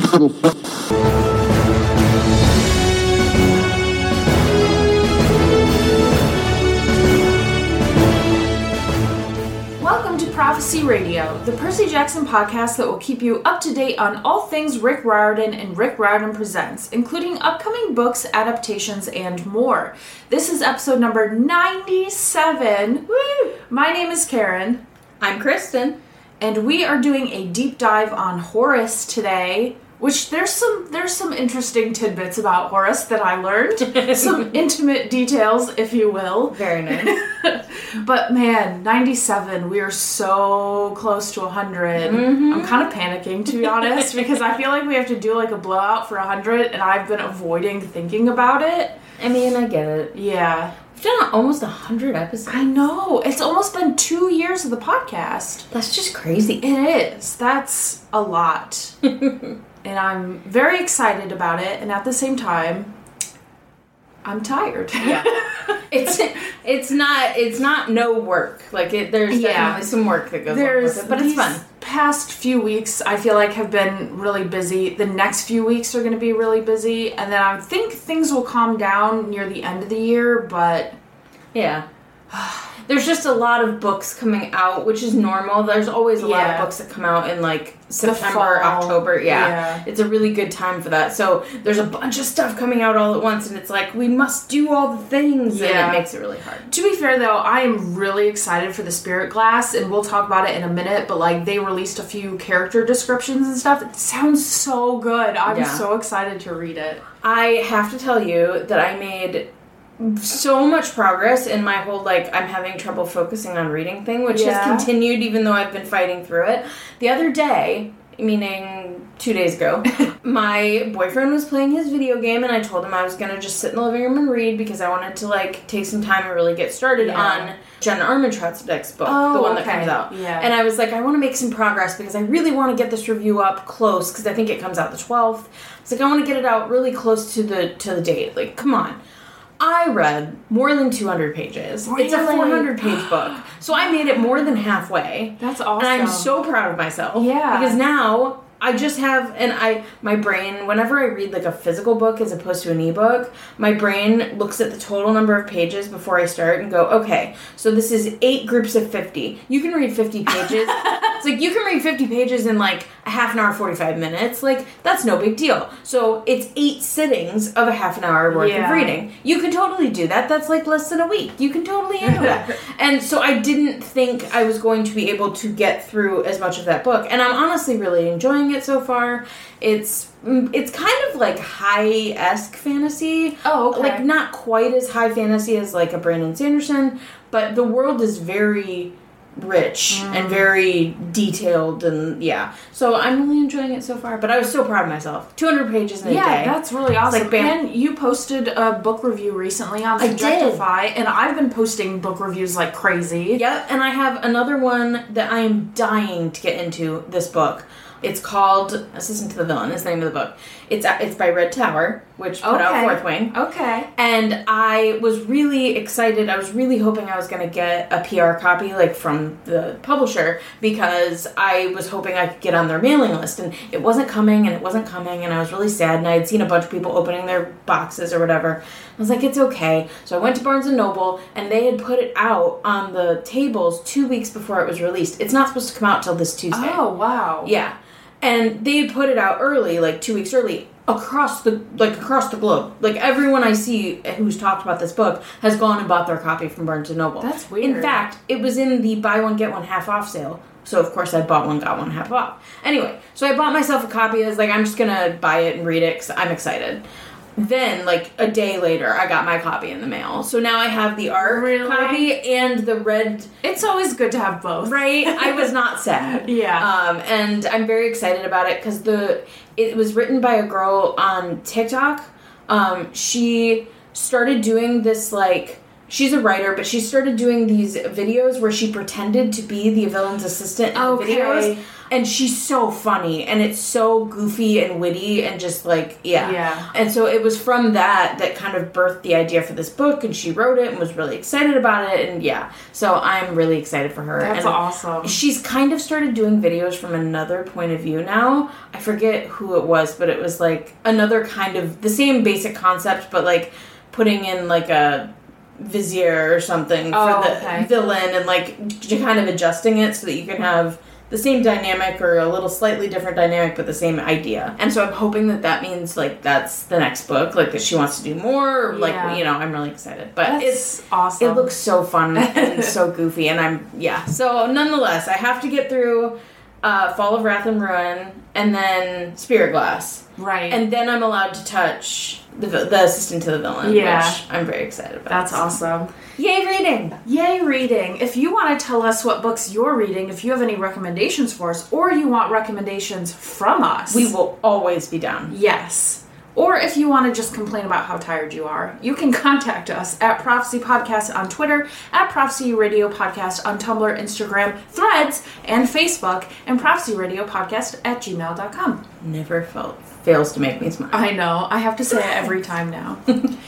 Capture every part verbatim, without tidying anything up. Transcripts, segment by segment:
Welcome to Prophecy Radio, the Percy Jackson podcast that will keep you up to date on all things Rick Riordan and Rick Riordan Presents, including upcoming books, adaptations, and more. This is episode number ninety-seven. Woo! My name is Karen. I'm Kristen. And we are doing a deep dive on Horace today, which there's some there's some interesting tidbits about Horace that I learned. Some intimate details, if you will. Very nice. But man, ninety-seven, we are so close to one hundred. Mm-hmm. I'm kind of panicking, to be honest, because I feel like we have to do like a blowout for one hundred, and I've been avoiding thinking about it. I mean, I get it. Yeah. We've done almost one hundred episodes. I know. It's almost been two years of the podcast. That's just crazy. It is. That's a lot. And I'm very excited about it, and at the same time, I'm tired. Yeah. It's it's not it's not no work. Like it, there's yeah. definitely some work that goes there's on with it, but it's fun. Past few weeks, I feel like have been really busy. The next few weeks are going to be really busy, and then I think things will calm down near the end of the year. But yeah. There's just a lot of books coming out, which is normal. There's always a yeah. lot of books that come out in, like, September, October. Yeah. yeah. It's a really good time for that. So there's a bunch of stuff coming out all at once, and it's like, we must do all the things, yeah. and it makes it really hard. To be fair, though, I am really excited for the Spirit Glass, and we'll talk about it in a minute, but, like, they released a few character descriptions and stuff. It sounds so good. I'm yeah. so excited to read it. I have to tell you that I made so much progress in my whole, like, I'm having trouble focusing on reading thing, which yeah. has continued even though I've been fighting through it. The other day, meaning two days ago, my boyfriend was playing his video game, and I told him I was going to just sit in the living room and read because I wanted to, like, take some time and really get started yeah. on Jenna Armentrout's next book, oh, the one okay. that comes out. Yeah. And I was like, I want to make some progress because I really want to get this review up close because I think it comes out the twelfth. It's like, I want to get it out really close to the to the date. Like, come on. I read more than two hundred pages. Really? It's a four hundred page book. So I made it more than halfway. That's awesome. And I'm so proud of myself. Yeah. Because now I just have, and I, my brain, whenever I read like a physical book as opposed to an ebook, my brain looks at the total number of pages before I start and go, okay, so this is eight groups of fifty. You can read fifty pages. It's like, you can read fifty pages in like a half an hour, forty-five minutes. Like, that's no big deal. So it's eight sittings of a half an hour worth yeah. of reading. You can totally do that. That's like less than a week. You can totally handle that. And so I didn't think I was going to be able to get through as much of that book. And I'm honestly really enjoying it so far. It's it's kind of like high-esque fantasy. Oh, okay. Like, not quite as high fantasy as like a Brandon Sanderson, but the world is very rich mm. and very detailed, and yeah. So I'm really enjoying it so far, but I was so proud of myself. two hundred pages in a yeah, day. Yeah, that's really awesome. Like, bam- and you posted a book review recently on Subjectify, and I've been posting book reviews like crazy. Yep, and I have another one that I am dying to get into this book. It's called Assistant to the Villain, is the name of the book. It's it's by Red Tower, which put okay. out Fourth Wing. Okay. And I was really excited. I was really hoping I was going to get a P R copy, like, from the publisher, because I was hoping I could get on their mailing list. And it wasn't coming, and it wasn't coming, and I was really sad. And I had seen a bunch of people opening their boxes or whatever. I was like, it's okay. So I went to Barnes and Noble, and they had put it out on the tables two weeks before it was released. It's not supposed to come out till this Tuesday. Oh, wow. Yeah. And they put it out early, like two weeks early, across the like across the globe. Like, everyone I see who's talked about this book has gone and bought their copy from Barnes and Noble. That's weird. In fact, it was in the buy one get one half off sale. So of course I bought one, got one half off. Anyway, so I bought myself a copy. I was like, I'm just gonna buy it and read it because I'm excited. Then, like, a day later, I got my copy in the mail. So now I have the art really? copy and the red... It's always good to have both. Right? I was not sad. Yeah. Um, and I'm very excited about it because the it was written by a girl on TikTok. Um, she started doing this, like... She's a writer, but she started doing these videos where she pretended to be the villain's assistant in okay. videos. And she's so funny, and it's so goofy and witty, and just like, yeah. Yeah. And so it was from that that kind of birthed the idea for this book, and she wrote it and was really excited about it, and yeah. So I'm really excited for her. That's and awesome. She's kind of started doing videos from another point of view now. I forget who it was, but it was like another kind of, the same basic concept, but like putting in like a vizier or something oh, for the okay. villain, and like j- kind of adjusting it so that you can have the same dynamic or a little slightly different dynamic, but the same idea. And so I'm hoping that that means like that's the next book, like that she wants to do more, or, like, Yeah. you know, I'm really excited. But That's it's awesome. It looks so fun and so goofy, and I'm yeah. So nonetheless, I have to get through uh, Fall of Wrath and Ruin, and then Spirit Glass, right. and then I'm allowed to touch the the assistant to the villain, Yeah. which I'm very excited about. That's awesome. Yay reading! Yay reading. If you want to tell us what books you're reading, if you have any recommendations for us, or you want recommendations from us, We will always be down. yes. Or if you want to just complain about how tired you are, you can contact us at Prophecy Podcast on Twitter, at Prophecy Radio Podcast on Tumblr, Instagram, Threads, and Facebook, and Prophecy Radio Podcast at gmail dot com. Never felt fails to make me smile. I know. I have to say it every time now.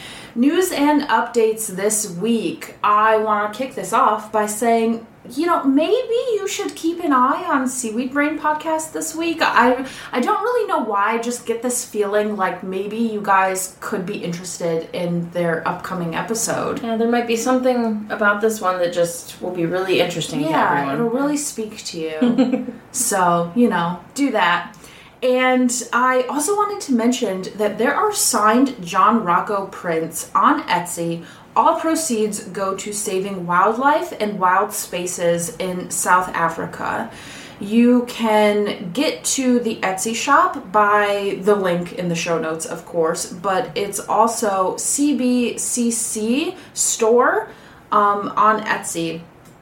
News and updates this week. I want to kick this off by saying, you know, maybe you should keep an eye on Seaweed Brain Podcast this week. I I don't really know why. I just get this feeling like maybe you guys could be interested in their upcoming episode. Yeah, there might be something about this one that just will be really interesting to Yeah, everyone. it'll really speak to you. So, you know, do that. And I also wanted to mention that there are signed John Rocco prints on Etsy. All proceeds go to saving wildlife and wild spaces in South Africa. You can get to the Etsy shop by the link in the show notes, of course, but it's also C B C C store um, on Etsy.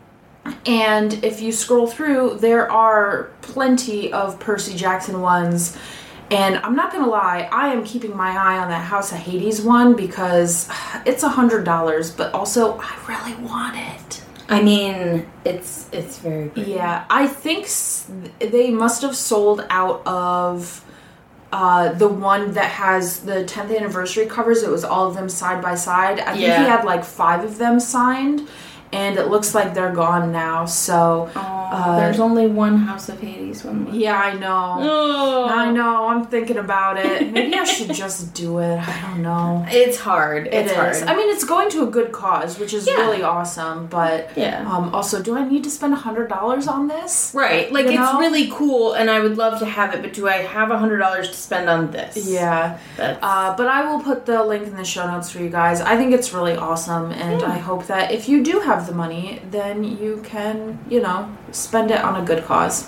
And if you scroll through, there are plenty of Percy Jackson ones. And I'm not going to lie, I am keeping my eye on that House of Hades one because it's one hundred dollars, but also I really want it. I mean, it's it's very good. Yeah, I think s- they must have sold out of uh, the one that has the tenth anniversary covers. It was all of them side by side. I think Yeah. he had like five of them signed. And it looks like they're gone now, so... Oh, uh, there's only one House of Hades one. Left. Yeah, I know. Oh. I know, I'm thinking about it. Maybe I should just do it. I don't know. It's hard. It It's is. hard. I mean, it's going to a good cause, which is Yeah. really awesome, but... Yeah. Um, also, do I need to spend one hundred dollars on this? Right. Like, You it's know? really cool, and I would love to have it, but do I have one hundred dollars to spend on this? Yeah. That's... Uh, but I will put the link in the show notes for you guys. I think it's really awesome, and Yeah. I hope that if you do have the money, then you can, you know, spend it on a good cause.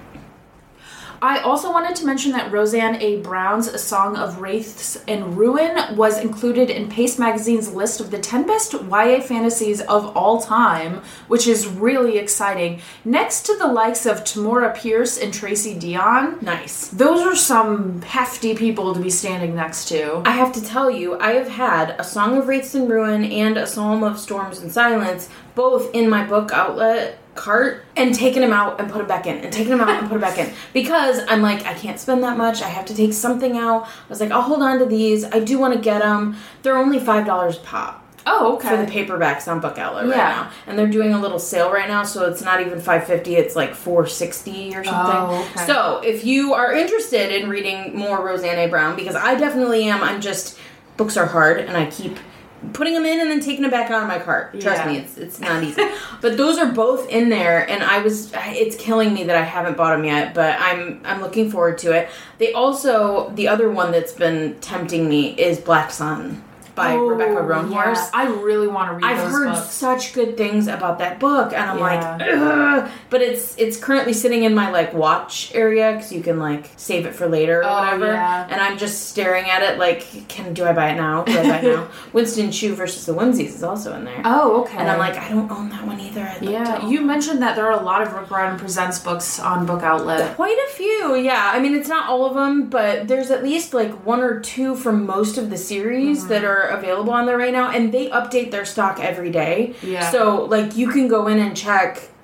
I also wanted to mention that Roseanne A. Brown's A Song of Wraiths and Ruin was included in Paste Magazine's list of the ten best Y A fantasies of all time, which is really exciting. Next to the likes of Tamora Pierce and Tracy Dion. Nice. Those are some hefty people to be standing next to. I have to tell you, I have had A Song of Wraiths and Ruin and A Psalm of Storms and Silence both in my book outlet cart and taken them out and put them back in and taken them out and put them back in because I'm like, I can't spend that much. I have to take something out. I was like, I'll hold on to these. I do want to get them. They're only five dollars a pop. Oh, okay. For the paperbacks on Book Outlet right Yeah. now. And they're doing a little sale right now, so it's not even five fifty, it's like four sixty or something. Oh, okay. So, if you are interested in reading more Roseanne A. Brown, because I definitely am, I'm just, books are hard, and I keep putting them in and then taking them back out of my cart. Trust Yeah. me, it's it's not easy. But those are both in there, and I was, it's killing me that I haven't bought them yet, but I'm I'm looking forward to it. They also, the other one that's been tempting me is Black Sun by Oh, Rebecca Roanhorse. yeah. I really want to read I've those heard books. such good things about that book, and I'm Yeah. like, ugh. But it's it's currently sitting in my like watch area because you can like save it for later or Oh, whatever. yeah. And I'm just staring at it like, can do I buy it now? Do I buy it now? Winston Chu versus the Whimsies is also in there. Oh, okay. And I'm like, I don't own that one either. I'd like yeah, to you own mentioned that there are a lot of Rick Riordan Presents books on Book Outlet. Quite a few, yeah. I mean, it's not all of them, but there's at least like one or two from most of the series Mm-hmm. that are available on there right now, and they update their stock every day. Yeah. So, like, you can go in and check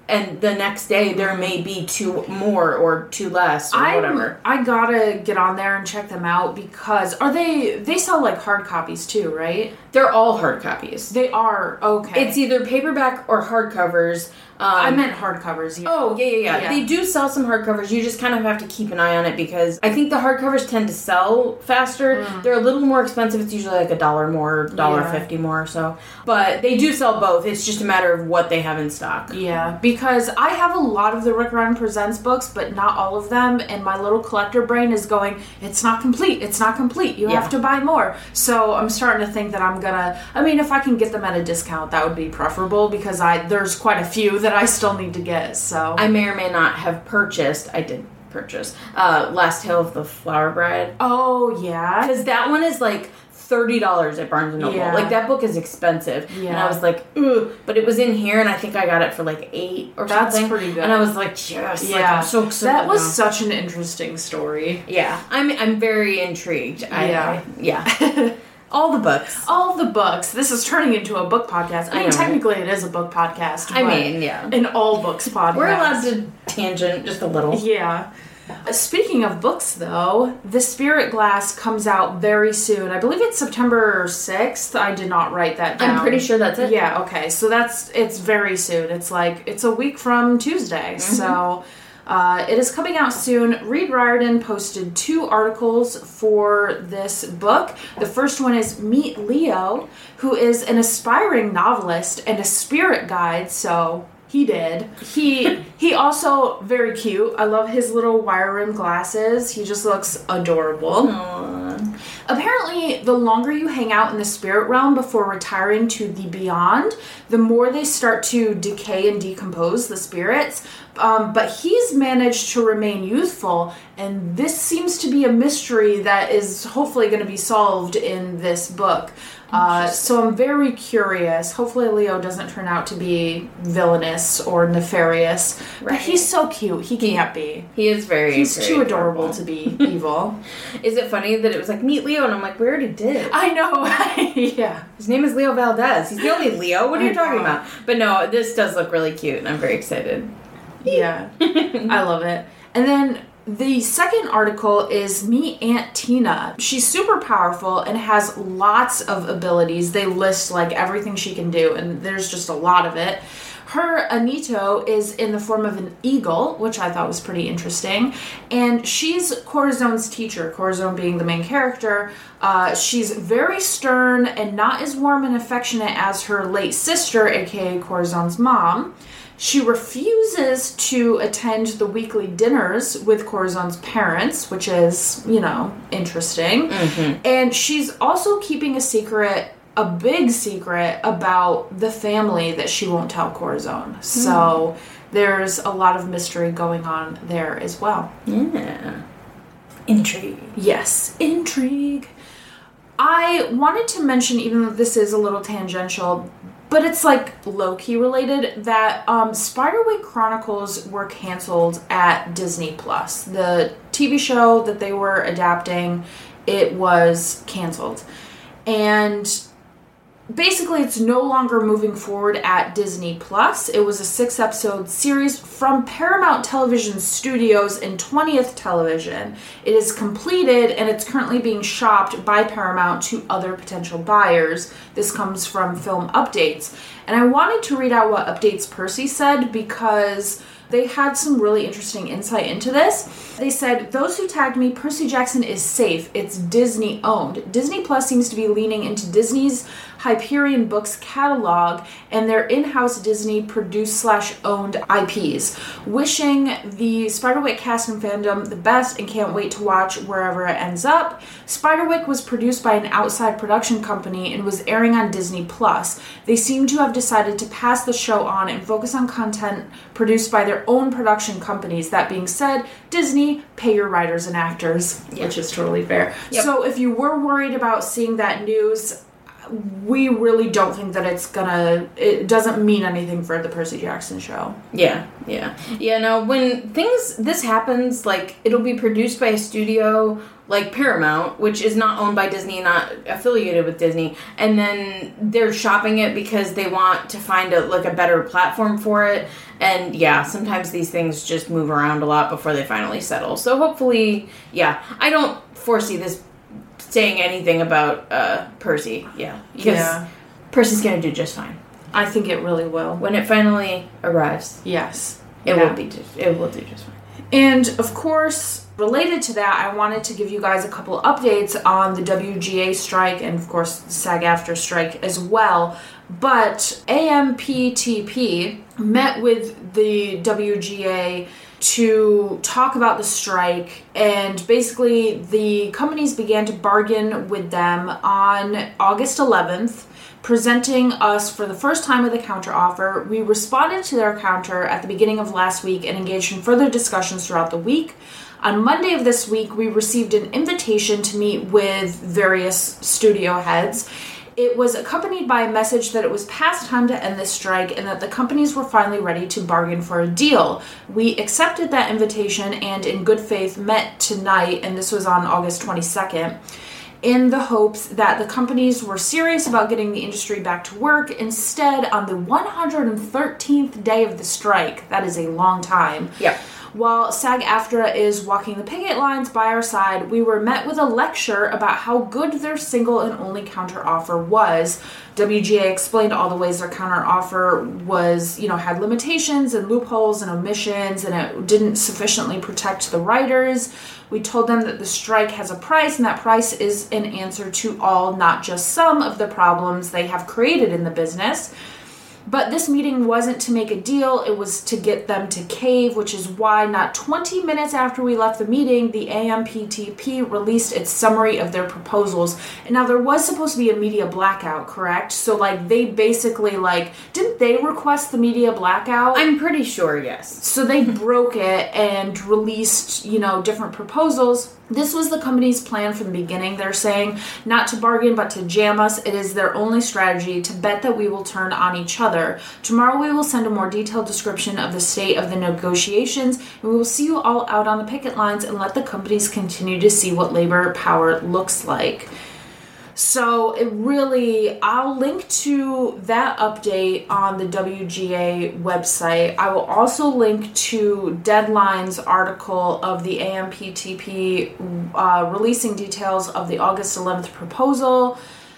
and the next day there may be two more or two less or I'm, whatever. I gotta get on there and check them out because are they, they sell like hard copies too, right? They're all hard copies. They are, okay. It's either paperback or hardcovers. Um, I meant hardcovers. Yeah. Oh, yeah, yeah, yeah, yeah. They do sell some hardcovers. You just kind of have to keep an eye on it because I think the hardcovers tend to sell faster. Mm. They're a little more expensive. It's usually like a dollar more, dollar yeah. fifty more or so. But they do sell both. It's just a matter of what they have in stock. Yeah, because I have a lot of the Rick Riordan Presents books, but not all of them. And my little collector brain is going, it's not complete. It's not complete. You yeah. have to buy more. So I'm starting to think that I'm going to, I mean, if I can get them at a discount, that would be preferable because I there's quite a few that I still need to get. So I may or may not have purchased. I did purchase uh, Last Tale of the Flower Bride. Oh yeah, because that one is like thirty dollars at Barnes and Noble. Yeah. Like that book is expensive. Yeah. And I was like, ooh, but it was in here, and I think I got it for like eight or That's something. That's pretty good. And I was like, yes, yeah, like, I'm so excited. That was now. such an interesting story. Yeah, I'm I'm very intrigued. I, yeah, I, yeah. All the books. All the books. This is turning into a book podcast. I mean, I know, technically right? It is a book podcast. I mean, yeah. An all books podcast. We're allowed to tangent just a little. Yeah. Speaking of books, though, The Spirit Glass comes out very soon. I believe it's September sixth. I did not write that down. I'm pretty sure that's it. Yeah, okay. So that's, it's very soon. It's like, it's a week from Tuesday. Mm-hmm. So... Uh, it is coming out soon. Reed Riordan posted two articles for this book. The first one is Meet Leo, who is an aspiring novelist and a spirit guide, so he did. He he also very cute. I love his little wire rim glasses. He just looks adorable. Aww. Apparently, the longer you hang out in the spirit realm before retiring to the beyond, the more they start to decay and decompose, the spirits. Um, but he's managed to remain youthful, and this seems to be a mystery that is hopefully going to be solved in this book. Uh, so I'm very curious. Hopefully Leo doesn't turn out to be villainous or nefarious. Right. But he's so cute. He can't be. He is very He's very too adorable adorable. to be evil. Is it funny that it was like, Meet Leo? And I'm like, we already did. I know. Yeah. His name is Leo Valdez. He's the only Leo. What are I you talking know. about? But no, this does look really cute, and I'm very excited. Yeah. I love it. And then... the second article is Meet Aunt Tina. She's super powerful and has lots of abilities. They list like everything she can do, and there's just a lot of it. Her Anito is in the form of an eagle, which I thought was pretty interesting. And she's Corazone's teacher, Corazone being the main character. Uh, she's very stern and not as warm and affectionate as her late sister, aka Corazone's mom. She refuses to attend the weekly dinners with Corazone's parents, which is, you know, interesting. Mm-hmm. And she's also keeping a secret, a big secret, about the family that she won't tell Corazone. So mm. there's a lot of mystery going on there as well. Yeah. Intrigue. Yes, intrigue. I wanted to mention, even though this is a little tangential, but it's like low-key related, that um, Spiderwick Chronicles were canceled at Disney Plus. The T V show that they were adapting, it was canceled. And basically it's no longer moving forward at Disney Plus. It was a six-episode series from Paramount Television Studios and twentieth Television. It is completed and it's currently being shopped by Paramount to other potential buyers. This comes from Film Updates. And I wanted to read out what Updates Percy said because they had some really interesting insight into this. They said, those who tagged me, Percy Jackson is safe. It's Disney owned. Disney Plus seems to be leaning into Disney's Hyperion Books catalog and their in-house Disney produced slash owned I Ps. Wishing the Spiderwick cast and fandom the best and can't wait to watch wherever it ends up. Spiderwick was produced by an outside production company and was airing on Disney Plus. They seem to have decided to pass the show on and focus on content produced by their own production companies. That being said, Disney, pay your writers and actors, yeah. which is totally fair. Yep. So if you were worried about seeing that news, we really don't think that it's gonna, it doesn't mean anything for the Percy Jackson show. Yeah, yeah. Yeah, no, when things, this happens, like, it'll be produced by a studio like Paramount, which is not owned by Disney, not affiliated with Disney, and then they're shopping it because they want to find a like a better platform for it. And yeah, sometimes these things just move around a lot before they finally settle. So hopefully, yeah, I don't foresee this saying anything about uh, Percy. Yeah, because Yeah. Percy's gonna do just fine I think it really will. when it finally arrives. Yes. It Yeah. will be. Just, it will do just fine. And of course, related to that, I wanted to give you guys a couple updates on the W G A strike and, of course, the SAG-AFTRA strike as well. But A M P T P met with the W G A to talk about the strike, and basically the companies began to bargain with them on August eleventh, presenting us for the first time with a counteroffer. We responded to their counter at the beginning of last week and engaged in further discussions throughout the week. On Monday of this week, we received an invitation to meet with various studio heads. It was accompanied by a message that it was past time to end this strike and that the companies were finally ready to bargain for a deal. We accepted that invitation and in good faith met tonight, and this was on August twenty-second, in the hopes that the companies were serious about getting the industry back to work. Instead, on the one hundred thirteenth day of the strike, that is a long time, Yep. while SAG-AFTRA is walking the picket lines by our side, we were met with a lecture about how good their single and only counteroffer was. W G A explained all the ways their counteroffer was, you know, had limitations and loopholes and omissions, and it didn't sufficiently protect the writers. We told them that the strike has a price, and that price is an answer to all, not just some, of the problems they have created in the business. But this meeting wasn't to make a deal, it was to get them to cave, which is why not twenty minutes after we left the meeting, the A M P T P released its summary of their proposals. And now there was supposed to be a media blackout, correct? So like they basically like, didn't they request the media blackout? I'm pretty sure, yes. So they broke it and released, you know, different proposals. This was the company's plan from the beginning. They're saying not to bargain, but to jam us. It is their only strategy to bet that we will turn on each other. Tomorrow we will send a more detailed description of the state of the negotiations, and we will see you all out on the picket lines and let the companies continue to see what labor power looks like. So it really, I'll link to that update on the W G A website. I will also link to Deadline's article of the A M P T P uh, releasing details of the August eleventh proposal.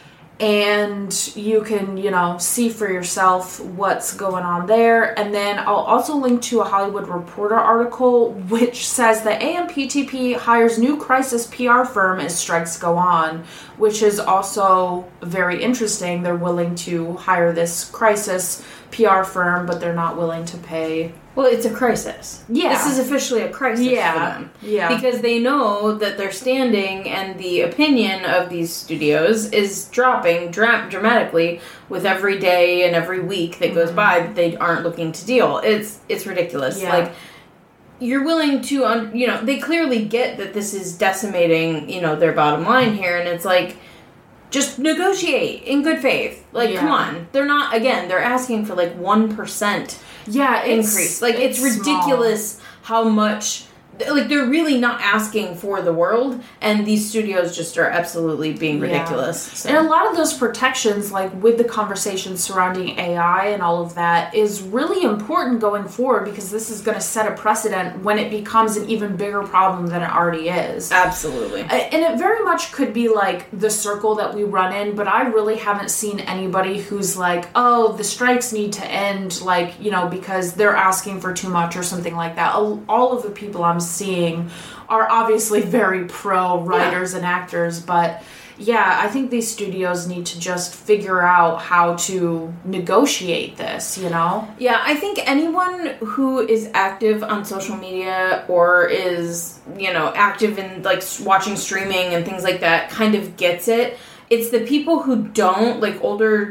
And you can, you know, see for yourself what's going on there. And then I'll also link to a Hollywood Reporter article which says that A M P T P hires new crisis P R firm as strikes go on, which is also very interesting. They're willing to hire this crisis P R firm, but they're not willing to pay. Well, it's a crisis. Yeah. This is officially a crisis Yeah. for them. Yeah. Because they know that their standing and the opinion of these studios is dropping dra- dramatically with every day and every week that goes by that they aren't looking to deal. It's it's ridiculous. Yeah. Like, you're willing to, un- you know, they clearly get that this is decimating, you know, their bottom line here, and it's like, just negotiate in good faith. Like, Yeah. come on. They're not, again, they're asking for like one percent Yeah, it's, increase. Like, it's, it's ridiculous how much, like, they're really not asking for the world, and these studios just are absolutely being Yeah. ridiculous. So. And a lot of those protections, like with the conversations surrounding A I and all of that, is really important going forward because this is going to set a precedent when it becomes an even bigger problem than it already is. Absolutely. And it very much could be like the circle that we run in, but I really haven't seen anybody who's like, oh, the strikes need to end, like, you know, because they're asking for too much or something like that. All of the people I'm seeing are obviously very pro writers yeah. and actors, but yeah, I think these studios need to just figure out how to negotiate this, you know? Yeah, I think anyone who is active on social media or is, you know, active in, like, watching streaming and things like that kind of gets it. It's the people who don't, like, older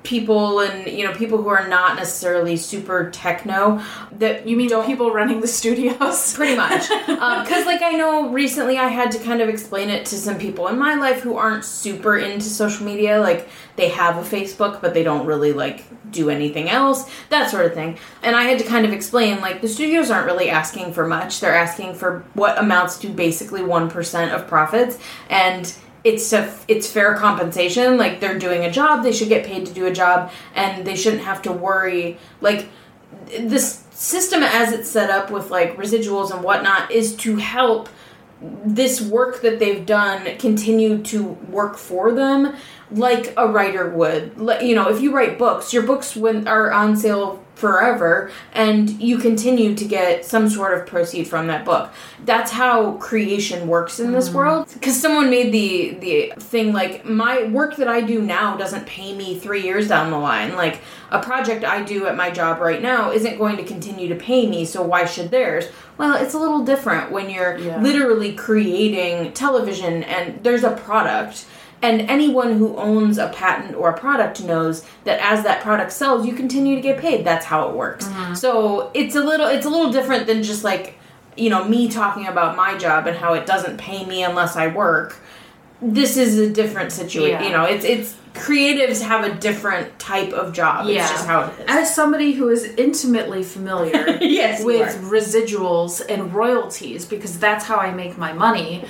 people and, you know, people who are not necessarily super techno. That You mean people running the studios? Pretty much. Because, um, like, I know recently I had to kind of explain it to some people in my life who aren't super into social media. Like, they have a Facebook, but they don't really, like, do anything else. That sort of thing. And I had to kind of explain, like, the studios aren't really asking for much. They're asking for what amounts to basically one percent of profits. And it's a, it's fair compensation. Like, they're doing a job. They should get paid to do a job. And they shouldn't have to worry. Like, this system as it's set up with, like, residuals and whatnot is to help this work that they've done continue to work for them like a writer would. Like, you know, if you write books, your books when are on sale forever, and you continue to get some sort of proceed from that book. That's how creation works in this mm. world. Because someone made the the thing, like, my work that I do now doesn't pay me three years down the line. Like, a project I do at my job right now isn't going to continue to pay me, so why should theirs? Well, it's a little different when you're yeah. literally creating television and there's a product. And anyone who owns a patent or a product knows that as that product sells, you continue to get paid. That's how it works. Mm-hmm. So it's a little it's a little different than just, like, you know, me talking about my job and how it doesn't pay me unless I work. This is a different situation. Yeah. You know, it's it's creatives have a different type of job. Yeah. It's just how it is. As somebody who is intimately familiar yes, with residuals and royalties, because that's how I make my money,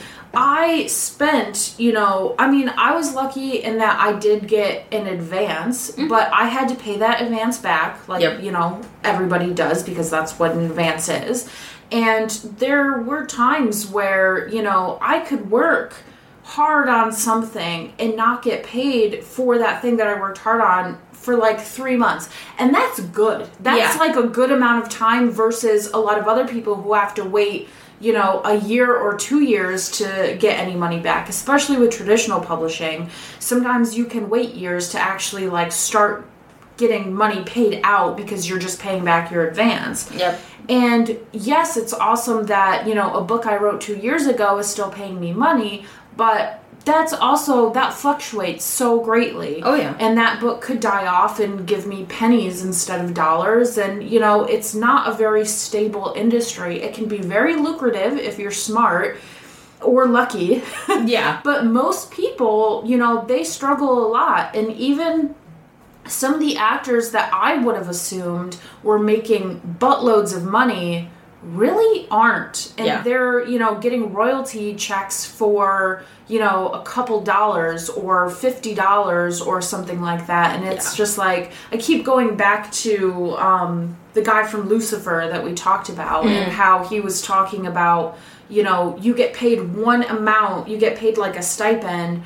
I spent, you know, I mean, I was lucky in that I did get an advance, mm-hmm. but I had to pay that advance back, like, yep. you know, everybody does, because that's what an advance is. And there were times where, you know, I could work hard on something and not get paid for that thing that I worked hard on for like three months. And that's good. That's yeah. like a good amount of time versus a lot of other people who have to wait, you know, a year or two years to get any money back, especially with traditional publishing. Sometimes you can wait years to actually, like, start getting money paid out because you're just paying back your advance. Yep. And yes, it's awesome that, you know, a book I wrote two years ago is still paying me money, but that's also, that fluctuates so greatly. Oh, yeah. And that book could die off and give me pennies instead of dollars. And, you know, it's not a very stable industry. It can be very lucrative if you're smart or lucky. Yeah. But most people, you know, they struggle a lot. And even some of the actors that I would have assumed were making buttloads of money really aren't. And yeah. they're, you know, getting royalty checks for, you know, a couple dollars or fifty dollars or something like that. And it's yeah. just like, I keep going back to um, the guy from Lucifer that we talked about mm. and how he was talking about, you know, you get paid one amount, you get paid like a stipend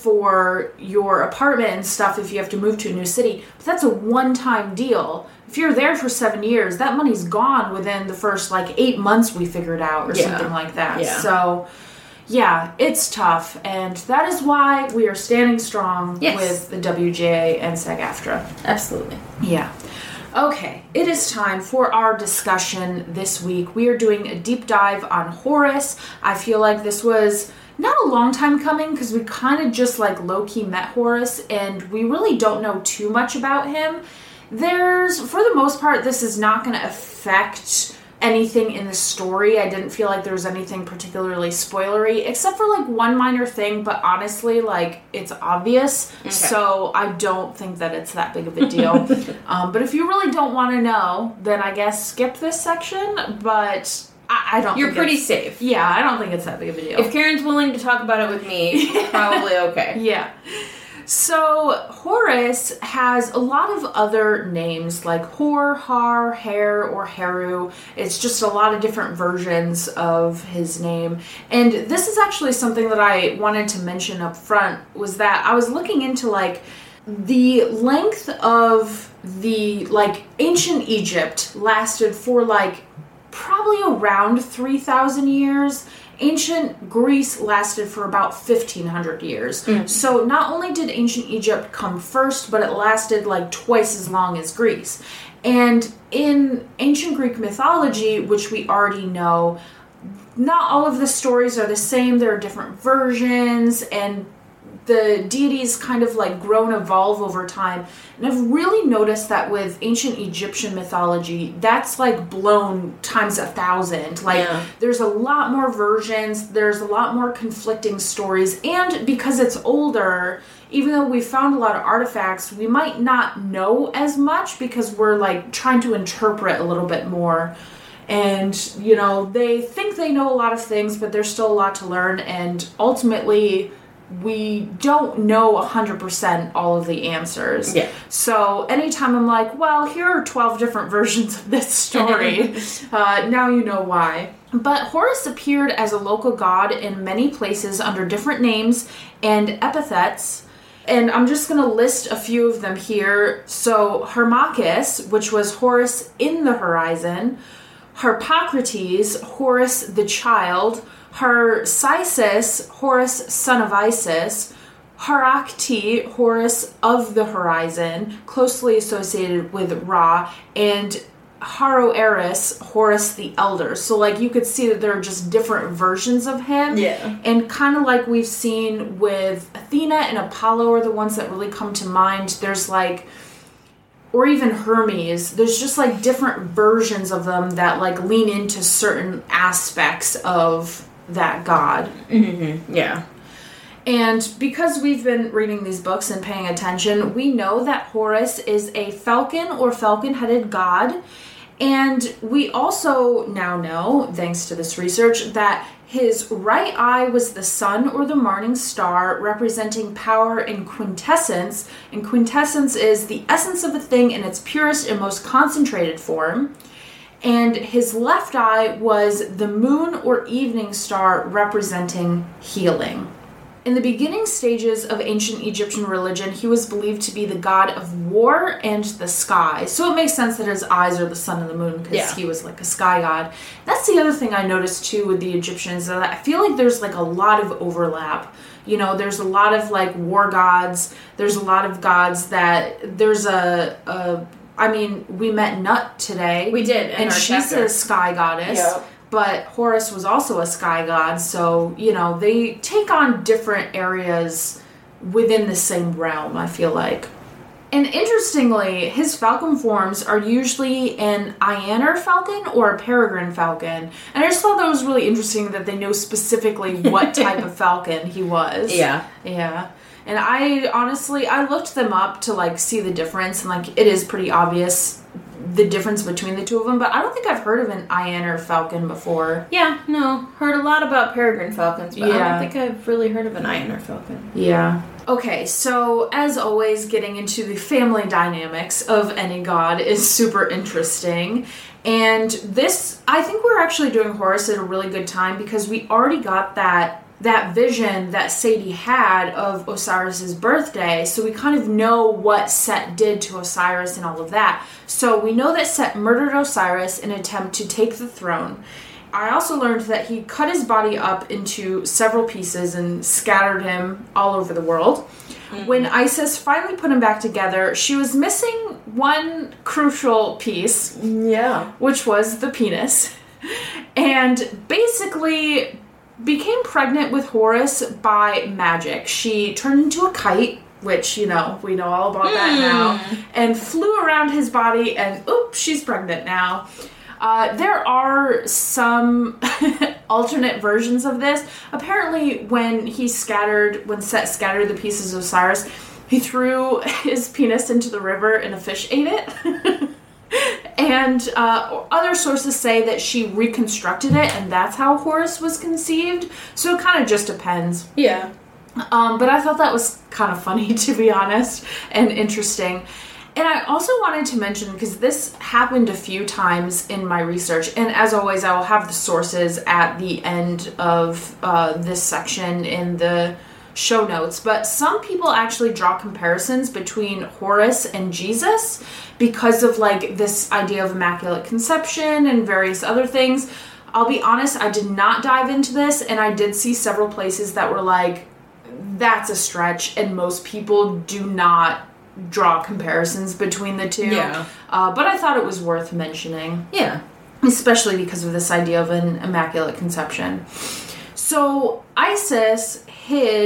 for your apartment and stuff if you have to move to a new city. But that's a one-time deal. If you're there for seven years, that money's gone within the first, like, eight months we figured out or yeah. something like that. Yeah. So, yeah, it's tough. And that is why we are standing strong yes. with the W G A and SAG-AFTRA. Absolutely. Yeah. Okay, it is time for our discussion this week. We are doing a deep dive on Horace. I feel like this was not a long time coming because we kind of just, like, low-key met Horace, and we really don't know too much about him. There's, for the most part, this is not going to affect anything in the story. I didn't feel like there was anything particularly spoilery, except for, like, one minor thing, but honestly, like, it's obvious, okay. so I don't think that it's that big of a deal. um, but if you really don't want to know, then I guess skip this section, but I, I don't You're think pretty it's, safe. Yeah, I don't think it's that big of a deal. If Karen's willing to talk about it with me, it's probably okay. Yeah. So, Horace has a lot of other names, like Hor, Har, Hare, or Heru. It's just a lot of different versions of his name. And this is actually something that I wanted to mention up front, was that I was looking into, like, the length of the, like, ancient Egypt lasted for, like, probably around three thousand years. Ancient Greece lasted for about fifteen hundred years. Mm. So not only did ancient Egypt come first, but it lasted like twice as long as Greece. And in ancient Greek mythology, which we already know, not all of the stories are the same. There are different versions, and the deities kind of like grow and evolve over time. And I've really noticed that with ancient Egyptian mythology, that's like blown times a thousand. Like yeah. there's a lot more versions, there's a lot more conflicting stories, and because it's older, even though we found a lot of artifacts, we might not know as much because we're like trying to interpret a little bit more. And, you know, they think they know a lot of things, but there's still a lot to learn. And ultimately, we don't know one hundred percent all of the answers. Yeah. So anytime I'm like, well, here are twelve different versions of this story, uh, now you know why. But Horus appeared as a local god in many places under different names and epithets. And I'm just going to list a few of them here. So Harmachis, which was Horus in the horizon. Harpocrates, Horus the child. Harsisis, Horus son of Isis. Harakti, Horus of the horizon, closely associated with Ra. And Haroeris, Horus the elder. So like you could see that there are just different versions of him. Yeah. And kind of like we've seen with Athena and Apollo are the ones that really come to mind. There's like... or even Hermes, there's just like different versions of them that like lean into certain aspects of that god. Mm-hmm. Yeah. And because we've been reading these books and paying attention, we know that Horus is a falcon or falcon-headed god. And we also now know, thanks to this research, that his right eye was the sun or the morning star, representing power in quintessence. And quintessence is the essence of a thing in its purest and most concentrated form. And his left eye was the moon or evening star, representing healing. In the beginning stages of ancient Egyptian religion, he was believed to be the god of war and the sky. So it makes sense that his eyes are the sun and the moon because yeah. he was like a sky god. That's the other thing I noticed too with the Egyptians. That I feel like there's like a lot of overlap. You know, there's a lot of like war gods. There's a lot of gods that there's a... a I mean, we met Nut today. We did, in and our she's chapter. a sky goddess. Yep. But Horus was also a sky god, so, you know, they take on different areas within the same realm, I feel like. And interestingly, his falcon forms are usually an Ianer falcon or a peregrine falcon. And I just thought that was really interesting that they know specifically what type of falcon he was. Yeah. Yeah. And I honestly, I looked them up to, like, see the difference, and, like, it is pretty obvious the difference between the two of them, but I don't think I've heard of an Ianer falcon before. Yeah, no. Heard a lot about peregrine falcons, but yeah. I don't think I've really heard of an Ianer falcon. Yeah. Okay, so, as always, getting into the family dynamics of any god is super interesting. And this, I think we're actually doing Horus at a really good time because we already got that that vision that Sadie had of Osiris's birthday, so we kind of know what Set did to Osiris and all of that. So we know that Set murdered Osiris in an attempt to take the throne. I also learned that he cut his body up into several pieces and scattered him all over the world. Mm-hmm. When Isis finally put him back together, she was missing one crucial piece. Yeah. Which was the penis. And basically became pregnant with Horus by magic. She turned into a kite, which, you know, we know all about that mm. now, and flew around his body, and oops, she's pregnant now. Uh, there are some alternate versions of this. Apparently, when he scattered, when Set scattered the pieces of Osiris, he threw his penis into the river and a fish ate it. And uh, other sources say that she reconstructed it, and that's how Horus was conceived. So it kind of just depends. Yeah. Um, but I thought that was kind of funny, to be honest, and interesting. And I also wanted to mention, because this happened a few times in my research, and as always, I will have the sources at the end of uh, this section in the show notes, but some people actually draw comparisons between Horus and Jesus because of like this idea of Immaculate Conception and various other things. I'll be honest, I did not dive into this, and I did see several places that were like, that's a stretch, and most people do not draw comparisons between the two. Yeah. Uh, but I thought it was worth mentioning. Yeah. Especially because of this idea of an Immaculate Conception. So Isis hid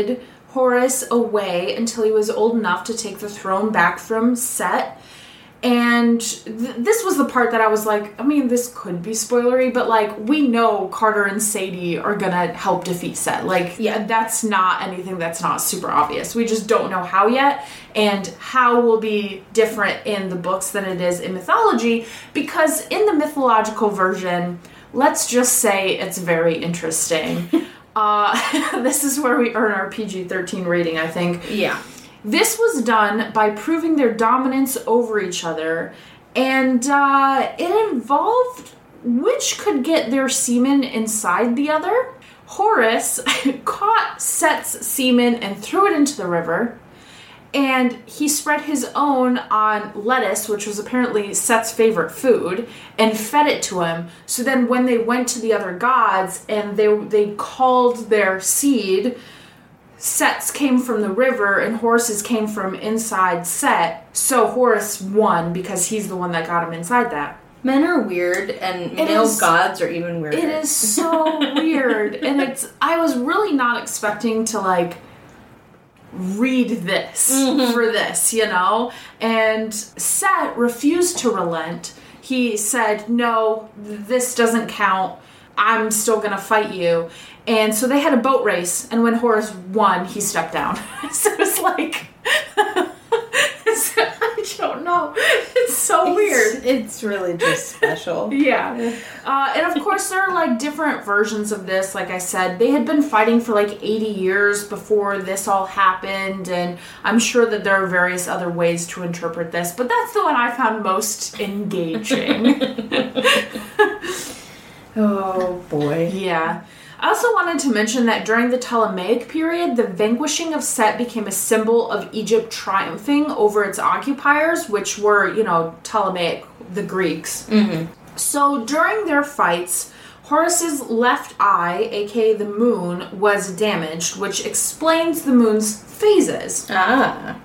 Horus away until he was old enough to take the throne back from Set. And th- this was the part that I was like, I mean, this could be spoilery, but, like, we know Carter and Sadie are gonna help defeat Set. Like, yeah, that's not anything that's not super obvious. We just don't know how yet, and how will be different in the books than it is in mythology, because in the mythological version, let's just say it's very interesting. uh, this is where we earn our P G thirteen rating, I think. Yeah. This was done by proving their dominance over each other, and uh, it involved which could get their semen inside the other. Horus caught Set's semen and threw it into the river, and he spread his own on lettuce, which was apparently Set's favorite food, and fed it to him. So then when they went to the other gods and they they called their seed, Set's came from the river and Horus's came from inside Set. So Horus won because he's the one that got him inside that. Men are weird, and it male is, gods are even weirder. It is so weird. And it's, I was really not expecting to, like, read this mm-hmm. for this, you know? And Set refused to relent. He said, no, this doesn't count. I'm still gonna fight you. And so they had a boat race, and when Horus won, he stepped down. So it's like, it's, I don't know. It's so it's, weird. It's really just special. Yeah. Uh, and of course, there are like different versions of this. Like I said, they had been fighting for like eighty years before this all happened, and I'm sure that there are various other ways to interpret this, but that's the one I found most engaging. Oh, boy. Yeah. I also wanted to mention that during the Ptolemaic period, the vanquishing of Set became a symbol of Egypt triumphing over its occupiers, which were, you know, Ptolemaic, the Greeks. Mm-hmm. So during their fights, Horus's left eye, aka the moon, was damaged, which explains the moon's phases. Ah.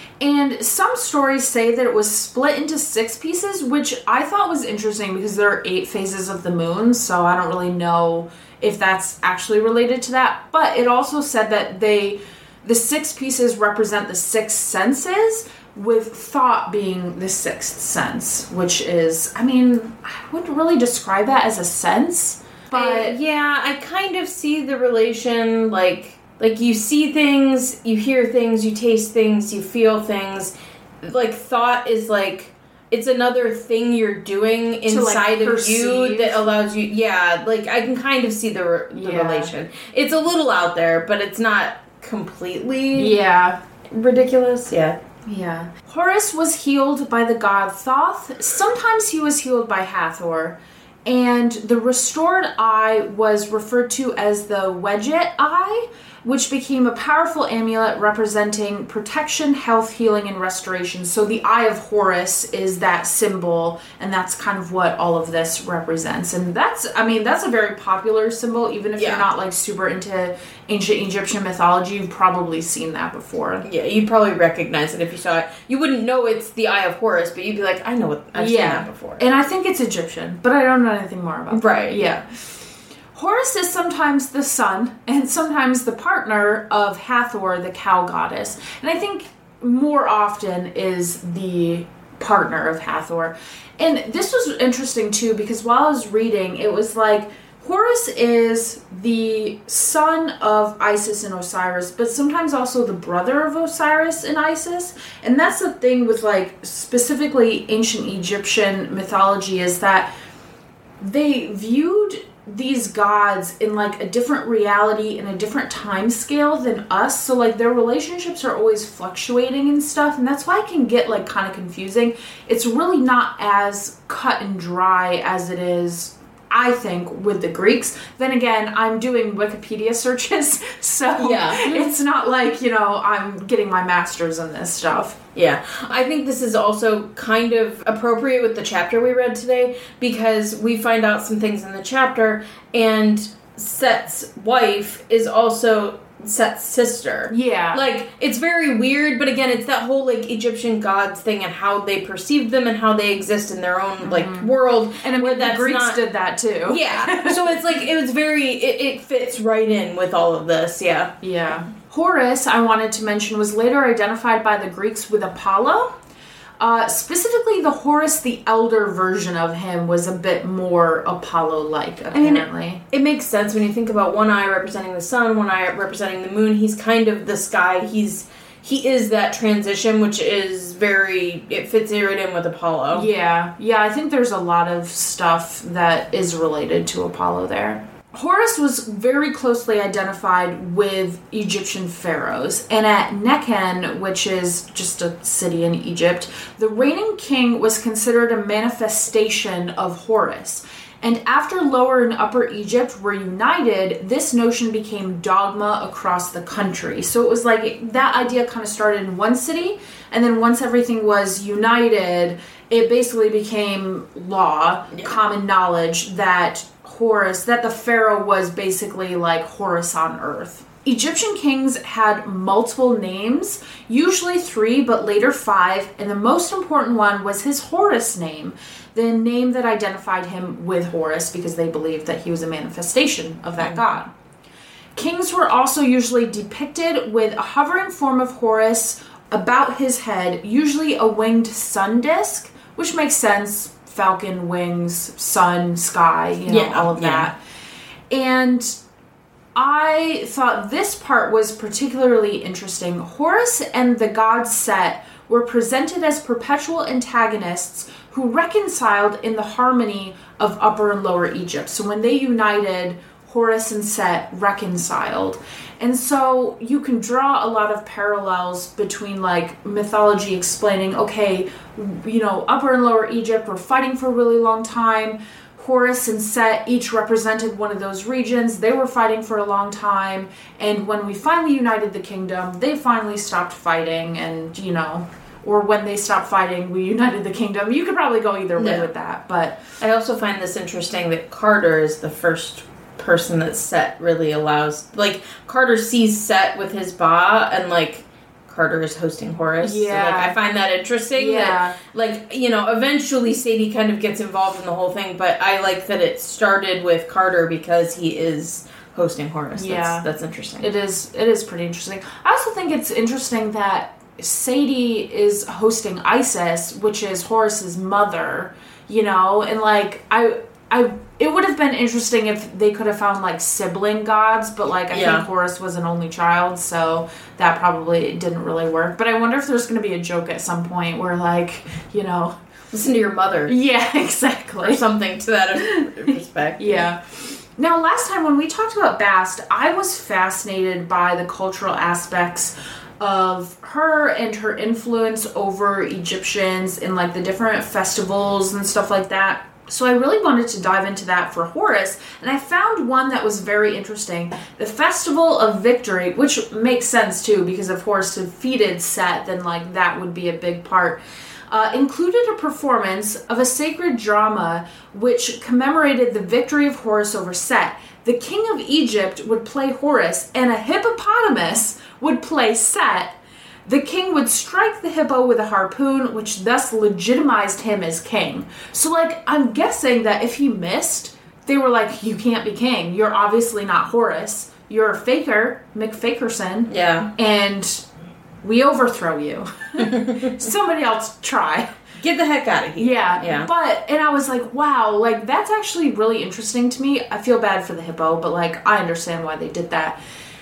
And some stories say that it was split into six pieces, which I thought was interesting because there are eight phases of the moon, so I don't really know if that's actually related to that. But it also said that they, the six pieces represent the six senses, with thought being the sixth sense, which is, I mean, I wouldn't really describe that as a sense, but... I, yeah, I kind of see the relation, like... Like, you see things, you hear things, you taste things, you feel things. Like, thought is, like, it's another thing you're doing inside to, like, of you that allows you... Yeah, like, I can kind of see the, the yeah. relation. It's a little out there, but it's not completely... Yeah. Ridiculous, yeah. Yeah. Horus was healed by the god Thoth. Sometimes he was healed by Hathor. And the restored eye was referred to as the Wedget Eye, which became a powerful amulet representing protection, health, healing, and restoration. So the Eye of Horus is that symbol, and that's kind of what all of this represents. And that's, I mean, that's a very popular symbol, even if yeah. you're not, like, super into ancient Egyptian mythology, you've probably seen that before. Yeah, you'd probably recognize it if you saw it. You wouldn't know it's the Eye of Horus, but you'd be like, I know it, I've yeah. seen that before. And I think it's Egyptian, but I don't know anything more about that. Right. Yeah. Horus is sometimes the son and sometimes the partner of Hathor, the cow goddess. And I think more often is the partner of Hathor. And this was interesting too, because while I was reading, it was like Horus is the son of Isis and Osiris, but sometimes also the brother of Osiris and Isis. And that's the thing with, like, specifically ancient Egyptian mythology, is that they viewed these gods in, like, a different reality and a different time scale than us. So, like, their relationships are always fluctuating and stuff, and that's why it can get, like, kind of confusing. It's really not as cut and dry as it is, I think, with the Greeks. Then again, I'm doing Wikipedia searches, so yeah. It's not like, you know, I'm getting my master's in this stuff. Yeah. I think this is also kind of appropriate with the chapter we read today, because we find out some things in the chapter, and Set's wife is also Set's sister. Yeah. Like, it's very weird, but again, it's that whole, like, Egyptian gods thing and how they perceive them and how they exist in their own, mm-hmm. like, world. And I mean, the Greeks not, did that, too. Yeah. So it's, like, it was very, it, it fits right in with all of this, yeah. Yeah. Horus, I wanted to mention, was later identified by the Greeks with Apollo. Uh, specifically, the Horus the Elder version of him was a bit more Apollo-like, apparently. I mean, it, it makes sense when you think about one eye representing the sun, one eye representing the moon. He's kind of the sky. He's he is that transition, which is very, it fits right in with Apollo. Yeah, yeah, I think there's a lot of stuff that is related to Apollo there. Horus was very closely identified with Egyptian pharaohs, and at Nekhen, which is just a city in Egypt, the reigning king was considered a manifestation of Horus. And after Lower and Upper Egypt were united, this notion became dogma across the country. So it was like that idea kind of started in one city, and then once everything was united, it basically became law, yeah. common knowledge that Horus, that the pharaoh was basically like Horus on earth. Egyptian kings had multiple names, usually three, but later five, and the most important one was his Horus name, the name that identified him with Horus because they believed that he was a manifestation of that god. Kings were also usually depicted with a hovering form of Horus about his head, usually a winged sun disk, which makes sense. Falcon, wings, sun, sky, you know, yeah, all of that. Yeah. And I thought this part was particularly interesting. Horus and the god Set were presented as perpetual antagonists who reconciled in the harmony of Upper and Lower Egypt. So when they united, Horus and Set reconciled. And so you can draw a lot of parallels between like mythology explaining, okay, you know, Upper and Lower Egypt were fighting for a really long time. Horus and Set each represented one of those regions. They were fighting for a long time. And when we finally united the kingdom, they finally stopped fighting. And, you know, or when they stopped fighting, we united the kingdom. You could probably go either way yeah. with that. But I also find this interesting that Carter is the first person that Set really allows, like Carter sees Set with his Ba and like Carter is hosting Horus. Yeah. So, like, I find that interesting. Yeah. That, like, you know, eventually Sadie kind of gets involved in the whole thing, but I like that it started with Carter because he is hosting Horus. Yeah. That's, that's interesting. It is, it is pretty interesting. I also think it's interesting that Sadie is hosting Isis, which is Horus's mother, you know, and like, I, I, it would have been interesting if they could have found, like, sibling gods, but, like, I yeah. think Horus was an only child, so that probably didn't really work. But I wonder if there's going to be a joke at some point where, like, you know... Listen to your mother. Yeah, exactly. Or something to that respect. Yeah. Now, last time when we talked about Bast, I was fascinated by the cultural aspects of her and her influence over Egyptians in, like, the different festivals and stuff like that. So I really wanted to dive into that for Horus, and I found one that was very interesting. The Festival of Victory, which makes sense too, because if Horus defeated Set, then like that would be a big part, uh, included a performance of a sacred drama which commemorated the victory of Horus over Set. The king of Egypt would play Horus, and a hippopotamus would play Set. The king would strike the hippo with a harpoon, which thus legitimized him as king. So, like, I'm guessing that if he missed, they were like, you can't be king. You're obviously not Horus. You're a faker, McFakerson. Yeah. And we overthrow you. Somebody else try. Get the heck out of here. Yeah. Yeah. But, and I was like, wow, like, that's actually really interesting to me. I feel bad for the hippo, but, like, I understand why they did that.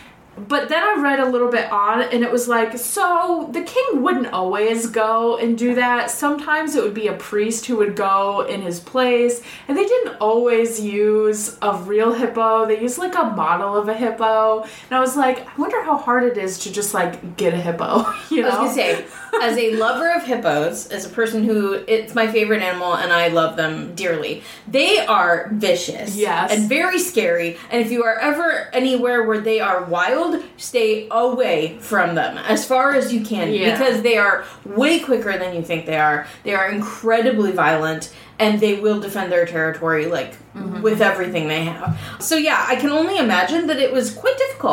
But then I read a little bit on, and it was like, so the king wouldn't always go and do that. Sometimes it would be a priest who would go in his place, and they didn't always use a real hippo. They used like a model of a hippo, and I was like, I wonder how hard it is to just like get a hippo. You know? I was gonna say, as a lover of hippos, as a person who it's my favorite animal, and I love them dearly, they are vicious, yes, and very scary. And if you are ever anywhere where they are wild, stay away from them as far as you can, yeah, because they are way quicker than you think they are. They are incredibly violent, and they will defend their territory, like, mm-hmm, with everything they have. So yeah, I can only imagine that it was quite difficult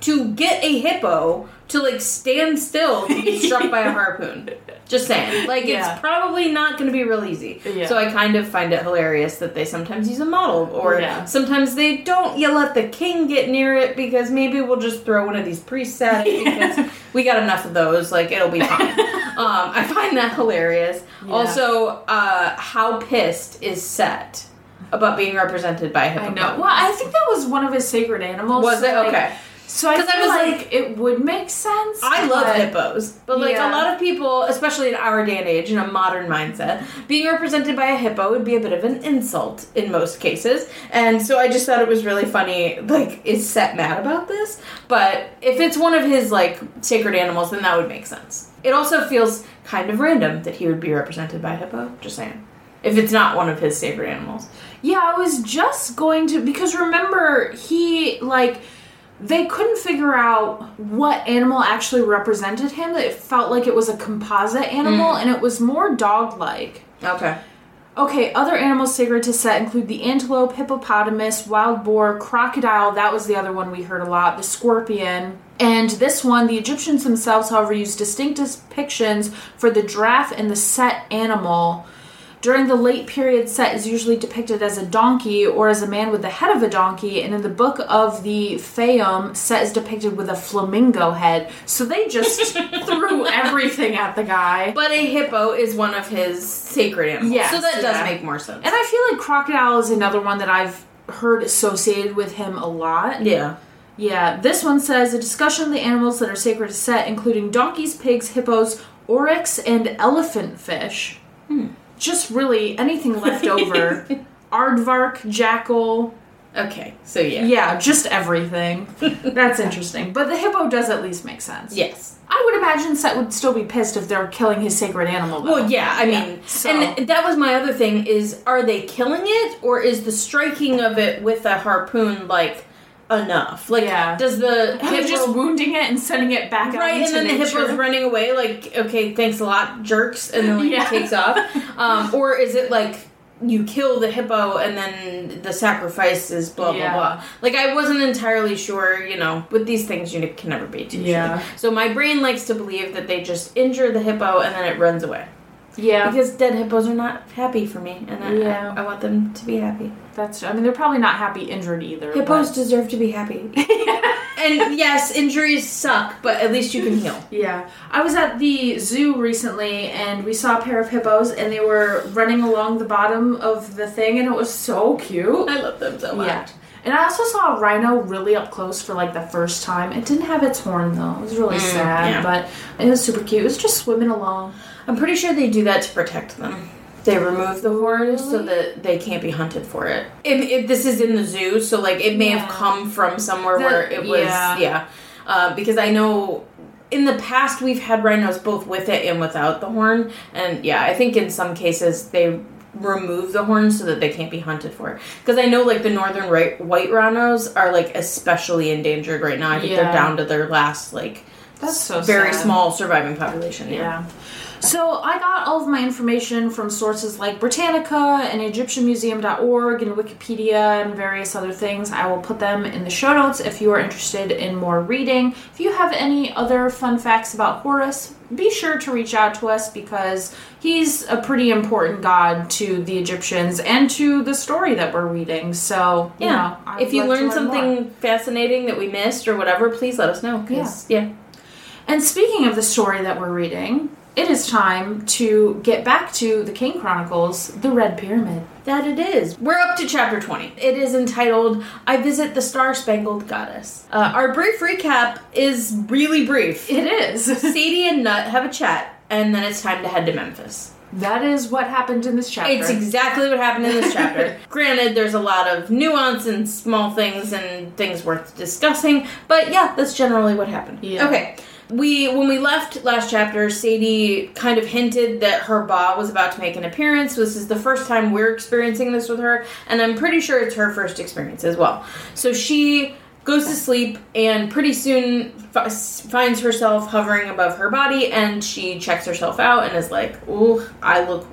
to get a hippo to, like, stand still to be struck by a harpoon. Just saying. Like, Yeah. it's probably not going to be real easy. Yeah. So I kind of find it hilarious that they sometimes use a model, or Yeah. sometimes they don't. You let the king get near it because maybe we'll just throw one of these priests at it because we got enough of those. Like, it'll be fine. um, I find that hilarious. Yeah. Also, uh, how pissed is Set about being represented by a hippo? I know. Well, I think that was one of his sacred animals. Was so, it? like, Okay. So I 'Cause feel I was like, like- it would make sense. I love but- hippos, but like Yeah. a lot of people, especially in our day and age, in a modern mindset, being represented by a hippo would be a bit of an insult in most cases. And so I just thought it was really funny. Like, is Set mad about this? But if it's one of his like sacred animals, then that would make sense. It also feels kind of random that he would be represented by a hippo. Just saying, if it's not one of his sacred animals. Yeah, I was just going to, because remember, he, like, they couldn't figure out what animal actually represented him. It felt like it was a composite animal, Mm. and it was more dog-like. Okay. Okay, other animals sacred to Set include the antelope, hippopotamus, wild boar, crocodile, that was the other one we heard a lot, the scorpion. And this one, the Egyptians themselves, however, used distinct depictions for the giraffe and the Set animal. During the late period, Set is usually depicted as a donkey or as a man with the head of a donkey, and in the book of the Fayum, Set is depicted with a flamingo head. So they just threw everything at the guy. But a hippo is one of his sacred animals. Yes, so that does yeah. make more sense. And I feel like crocodile is another one that I've heard associated with him a lot. yeah. Yeah, this one says a discussion of the animals that are sacred to Set, including donkeys, pigs, hippos, oryx, and elephant fish. Hmm. Just really anything left over. Aardvark, jackal. Okay, so yeah. Yeah, just everything. That's interesting. But the hippo does at least make sense. Yes. I would imagine Set would still be pissed if they're killing his sacred animal, though. Well, yeah, I mean, so- and that was my other thing is, are they killing it, or is the striking of it with a harpoon, like, enough? Like, Yeah. does the Are they hippo... just wounding it and sending it back out Right, into and then nature? the hippo's running away, like, okay, thanks a lot, jerks, and then, like, Yeah. it takes off. Um, or is it, like, you kill the hippo and then the sacrifice is blah, blah, Yeah. blah. Like, I wasn't entirely sure, you know, with these things, you can never be too Yeah. sure. So my brain likes to believe that they just injure the hippo and then it runs away. Yeah. Because dead hippos are not happy for me, and I, Yeah. I, I want them to be happy. That's, I mean, they're probably not happy injured either. Hippos but- deserve to be happy. And yes, injuries suck, but at least you can heal. Yeah. I was at the zoo recently and we saw a pair of hippos and they were running along the bottom of the thing and it was so cute. I love them so much. Yeah. And I also saw a rhino really up close for like the first time. It didn't have its horn though. It was really Mm, sad, yeah. but it was super cute. It was just swimming along. I'm pretty sure they do that to protect them. They remove the horn so Really? that they can't be hunted for it. It, it. This is in the zoo, so like it may Yeah. have come from somewhere The- where it was, yeah. yeah. Uh, because I know in the past we've had rhinos both with it and without the horn, and yeah, I think in some cases they remove the horn so that they can't be hunted for it. Because I know like the northern right, white rhinos are like especially endangered right now. I think Yeah. they're down to their last like That's so very sad. small surviving population. Yeah. Yeah. So I got all of my information from sources like Britannica and Egyptian Museum dot org and Wikipedia and various other things. I will put them in the show notes if you are interested in more reading. If you have any other fun facts about Horus, be sure to reach out to us because he's a pretty important god to the Egyptians and to the story that we're reading. So, you Yeah. know, I If would you like to learned learn something more. fascinating that we missed or whatever, please let us know. 'cause- yeah. And speaking of the story that we're reading, it is time to get back to the King Chronicles, the Red Pyramid. That it is. We're up to chapter twenty. It is entitled, I Visit the Star-Spangled Goddess. Uh, our brief recap is really brief. It is. Sadie and Nut have a chat, and then it's time to head to Memphis. That is what happened in this chapter. It's exactly what happened in this chapter. Granted, there's a lot of nuance and small things and things worth discussing, but yeah, that's generally what happened. Yeah. Okay. We when we left last chapter, Sadie kind of hinted that her Ba was about to make an appearance. This is the first time we're experiencing this with her, and I'm pretty sure it's her first experience as well. So she goes to sleep, and pretty soon f- finds herself hovering above her body, and she checks herself out and is like, "Ooh, I look rough."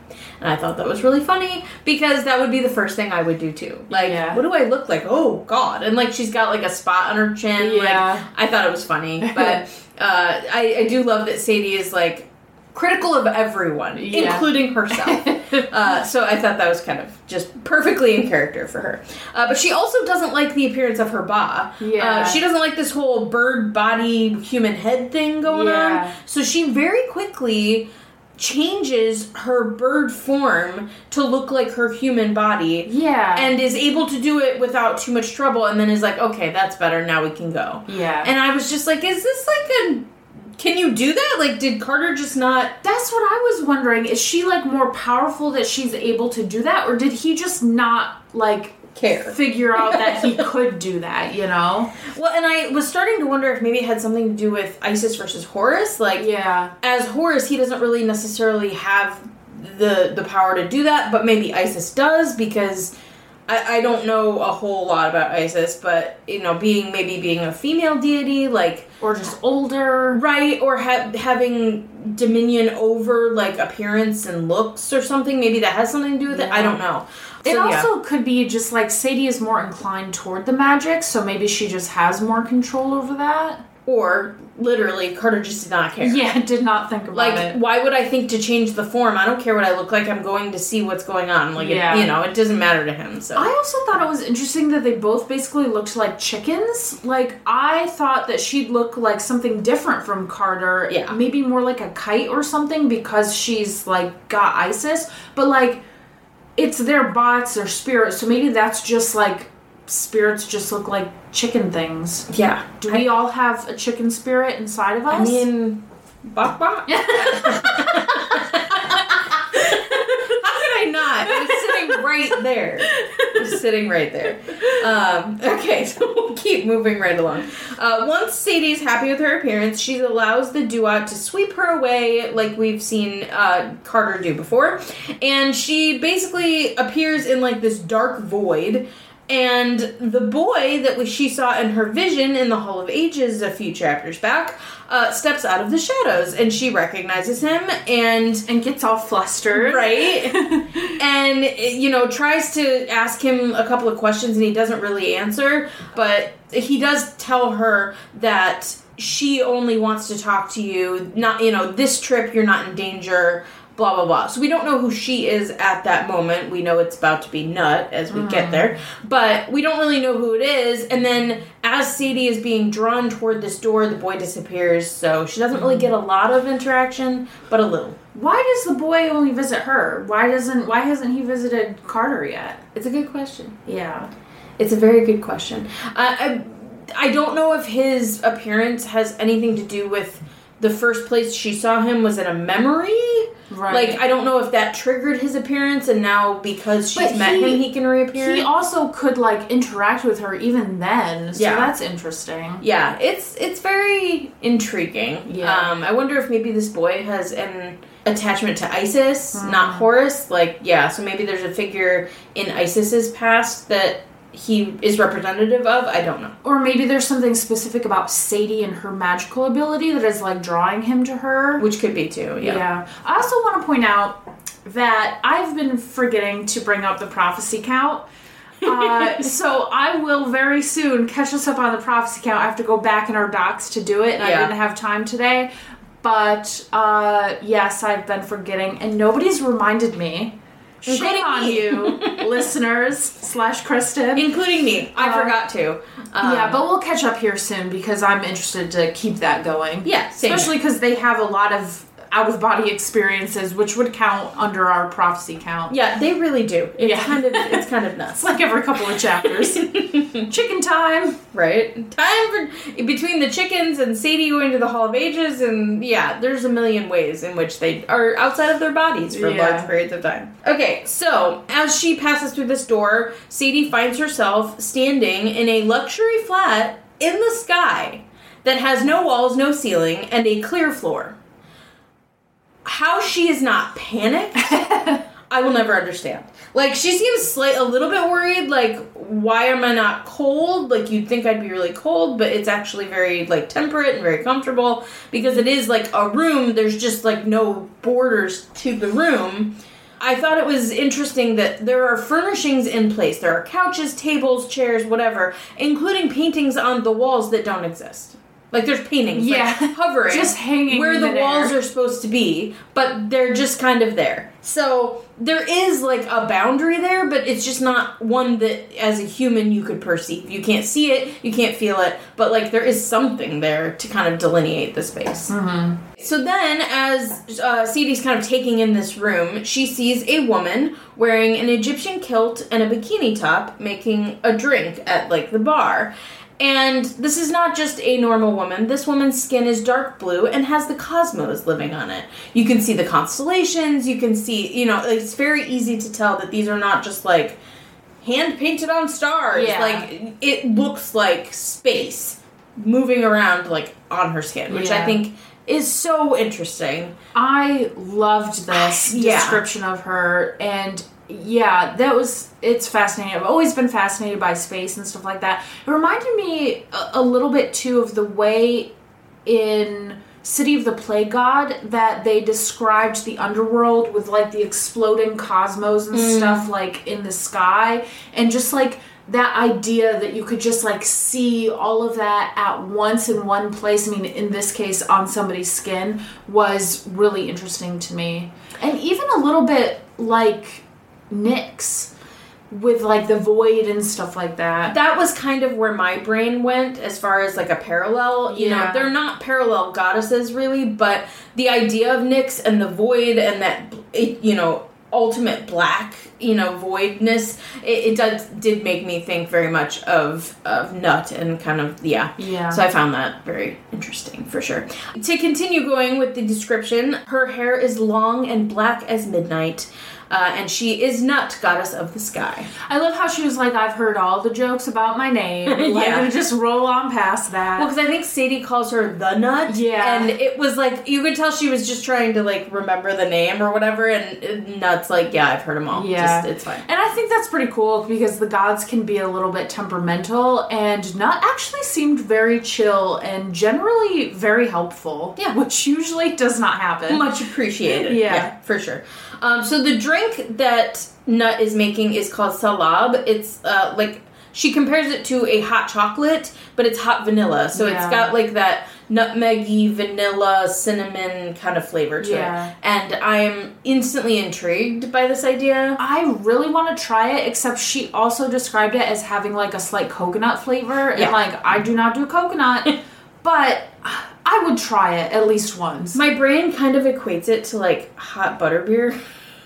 And I thought that was really funny because that would be the first thing I would do too. Like, yeah. what do I look like? Oh, God. And, like, she's got, like, a spot on her chin. Yeah. Like, I thought it was funny. But uh, I, I do love that Sadie is, like, critical of everyone, yeah. including herself. uh, so I thought that was kind of just perfectly in character for her. Uh, but she also doesn't like the appearance of her ba. Yeah. Uh, she doesn't like this whole bird body, human head thing going yeah. on. So she very quickly changes her bird form to look like her human body. Yeah. And is able to do it without too much trouble, and then is like, okay, that's better, now we can go. Yeah. And I was just like, is this like a... Can you do that? Like, did Carter just not... That's what I was wondering. Is she, like, more powerful that she's able to do that? Or did he just not, like... care. Figure out that he could do that, you know? Well, and I was starting to wonder if maybe it had something to do with Isis versus Horus. Like, yeah. as Horus, he doesn't really necessarily have the the power to do that, but maybe Isis does, because... I, I don't know a whole lot about Isis, but, you know, being maybe being a female deity, like... Or just older. Right, or ha- having dominion over, like, appearance and looks or something. Maybe that has something to do with yeah. it. I don't know. It so, also yeah. could be just, like, Sadie is more inclined toward the magic, so maybe she just has more control over that. Or, literally, Carter just did not care. Yeah, did not think about like, it. Like, why would I think to change the form? I don't care what I look like. I'm going to see what's going on. Like, yeah. it, you know, it doesn't matter to him, so. I also thought it was interesting that they both basically looked like chickens. Like, I thought that she'd look like something different from Carter. Yeah. Maybe more like a kite or something because she's, like, got Isis. But, like, it's their bots, their spirits, so maybe that's just, like... Spirits just look like chicken things. Yeah. Do we I, all have a chicken spirit inside of us? I mean, bok bok. How could I not? I was sitting right there. I was sitting right there. Um, okay, so we'll keep moving right along. Uh, once Sadie's happy with her appearance, she allows the Duat to sweep her away like we've seen uh, Carter do before. And she basically appears in like this dark void. And the boy that we, she saw in her vision in the Hall of Ages a few chapters back uh, steps out of the shadows, and she recognizes him and and gets all flustered, right? And you know, tries to ask him a couple of questions, and he doesn't really answer. But he does tell her that she only wants to talk to you. Not, you know, this trip you're not in danger. Blah, blah, blah. So we don't know who she is at that moment. We know it's about to be Nut as we mm. get there. But we don't really know who it is. And then as Sadie is being drawn toward this door, the boy disappears. So she doesn't really get a lot of interaction, but a little. Why does the boy only visit her? Why doesn't? Why hasn't he visited Carter yet? It's a good question. Yeah. It's a very good question. Uh, I, I don't know if his appearance has anything to do with the first place she saw him was in a memory. Right. Like, I don't know if that triggered his appearance, and now because she's but met he, him, he can reappear. He also could, like, interact with her even then, so yeah. that's interesting. Yeah, it's it's very intriguing. Yeah. Um, I wonder if maybe this boy has an attachment to Isis, mm. not Horus. Like, yeah, so maybe there's a figure in Isis's past that he is representative of. I don't know. Or maybe there's something specific about Sadie and her magical ability that is like drawing him to her. Which could be too, yeah. Yeah. I also want to point out that I've been forgetting to bring up the prophecy count. Uh, so I will very soon catch us up on the prophecy count. I have to go back in our docs to do it, and yeah. I didn't have time today. But uh, yes, I've been forgetting, and nobody's reminded me. Shame Including on me. you, listeners slash Kristen. Including me. I uh, forgot to. Um, yeah, but we'll catch up here soon because I'm interested to keep that going. Yeah, same especially because they have a lot of out-of-body experiences, which would count under our prophecy count. Yeah, they really do. It's yeah. kind of it's kind of nuts. It's like every couple of chapters. Chicken time. Right. Time for between the chickens and Sadie going to the Hall of Ages, and yeah, there's a million ways in which they are outside of their bodies for yeah. large periods of time. Okay, so as she passes through this door, Sadie finds herself standing in a luxury flat in the sky that has no walls, no ceiling, and a clear floor. How she is not panicked, I will never understand. Like, she seems slight, a little bit worried, like, why am I not cold? Like, you'd think I'd be really cold, but it's actually very, like, temperate and very comfortable, because it is, like, a room, there's just, like, no borders to the room. I thought it was interesting that there are furnishings in place. There are couches, tables, chairs, whatever, including paintings on the walls that don't exist. Like, there's paintings, yeah. like, hovering. Just hanging where the walls air. are supposed to be, but they're just kind of there. So, there is, like, a boundary there, but it's just not one that, as a human, you could perceive. You can't see it, you can't feel it, but, like, there is something there to kind of delineate the space. Mm-hmm. So then, as uh, Sadie's kind of taking in this room, she sees a woman wearing an Egyptian kilt and a bikini top making a drink at, like, the bar. And this is not just a normal woman. This woman's skin is dark blue and has the cosmos living on it. You can see the constellations. You can see, you know, it's very easy to tell that these are not just, like, hand-painted on stars. Yeah. Like, it looks like space moving around, like, on her skin, which yeah. I think is so interesting. I loved this yeah. description of her, and yeah, that was, it's fascinating. I've always been fascinated by space and stuff like that. It reminded me a, a little bit, too, of the way in City of the Plague God that they described the underworld with, like, the exploding cosmos and mm. stuff, like, in the sky, and just, like, that idea that you could just, like, see all of that at once in one place, I mean, in this case, on somebody's skin, was really interesting to me. And even a little bit, like, Nyx, with, like, the void and stuff like that. That was kind of where my brain went as far as, like, a parallel. You yeah. know, they're not parallel goddesses, really, but the idea of Nyx and the void and that, it, you know, ultimate black, you know, voidness, it, it does, did make me think very much of, of Nut and kind of, yeah. Yeah. So I found that very interesting, for sure. To continue going with the description, her hair is long and black as midnight. Uh, and she is Nut, goddess of the sky. I love how she was like, I've heard all the jokes about my name. Like, yeah. and just roll on past that. Well, because I think Sadie calls her the Nut. Yeah. And it was like, you could tell she was just trying to, like, remember the name or whatever. And Nut's like, yeah, I've heard them all. Yeah. Just, it's fine. And I think that's pretty cool because the gods can be a little bit temperamental. And Nut actually seemed very chill and generally very helpful. Yeah. Which usually does not happen. Much appreciated. Yeah. yeah for sure. Um, so the drink that Nut is making is called Salab. It's, uh, like, she compares it to a hot chocolate, but it's hot vanilla. So yeah. it's got, like, that nutmeggy, vanilla, cinnamon kind of flavor to yeah. it. And I'm instantly intrigued by this idea. I really want to try it, except she also described it as having, like, a slight coconut flavor. And, yeah. like, I do not do coconut, but I would try it at least once. My brain kind of equates it to, like, hot butterbeer.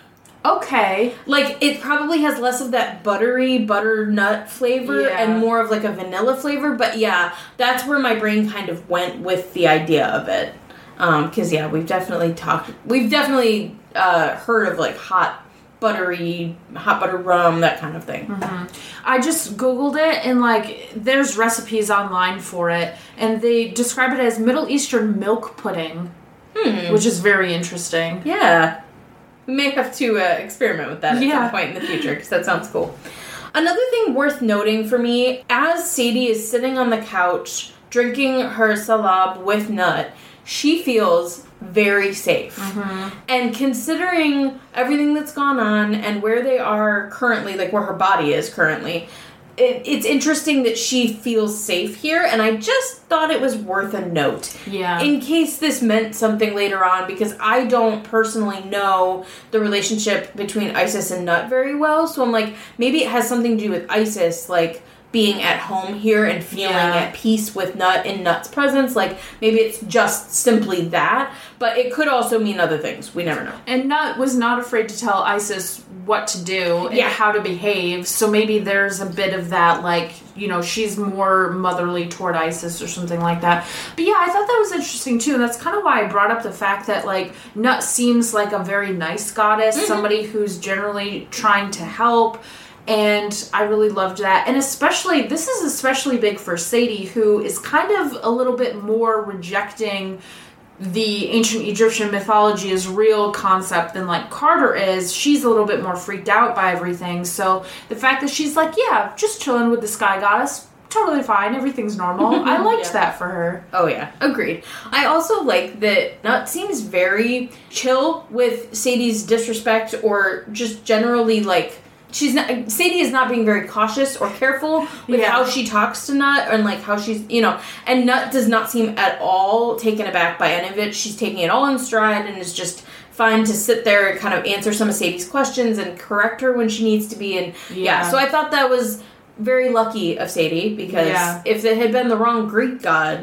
Okay. Like, it probably has less of that buttery butternut flavor yeah. and more of, like, a vanilla flavor. But, yeah, that's where my brain kind of went with the idea of it. Um, 'cause, yeah, we've definitely talked... We've definitely uh, heard of, like, hot buttery, hot butter rum, that kind of thing. Mm-hmm. I just Googled it, and, like, there's recipes online for it. And they describe it as Middle Eastern milk pudding. Hmm. Which is very interesting. Yeah. We may have to uh, experiment with that at yeah. some point in the future, because that sounds cool. Another thing worth noting for me, as Sadie is sitting on the couch, drinking her salab with Nut, she feels very safe. Mm-hmm. And considering everything that's gone on, and where they are currently, like where her body is currently, it, it's interesting that she feels safe here, and I just thought it was worth a note. Yeah. In case this meant something later on, because I don't personally know the relationship between Isis and Nut very well, so I'm like, maybe it has something to do with Isis, like, being at home here and feeling yeah. at peace with Nut in Nut's presence. Like, maybe it's just simply that, but it could also mean other things. We never know. And Nut was not afraid to tell Isis what to do and yeah. how to behave, so maybe there's a bit of that, like, you know, she's more motherly toward Isis or something like that. But yeah, I thought that was interesting too, and that's kind of why I brought up the fact that, like, Nut seems like a very nice goddess, mm-hmm. somebody who's generally trying to help. And I really loved that. And especially, this is especially big for Sadie, who is kind of a little bit more rejecting the ancient Egyptian mythology as real concept than, like, Carter is. She's a little bit more freaked out by everything. So the fact that she's like, yeah, just chilling with the sky goddess, totally fine. Everything's normal. I liked Yeah. that for her. Oh, yeah. Agreed. I also like that Nut seems very chill with Sadie's disrespect or just generally, like, she's not, Sadie is not being very cautious or careful with Yeah. how she talks to Nut and, like, how she's, you know, and Nut does not seem at all taken aback by any of it. She's taking it all in stride and is just fine to sit there and kind of answer some of Sadie's questions and correct her when she needs to be. And yeah, Yeah. so I thought that was very lucky of Sadie, because Yeah. if it had been the wrong Greek god,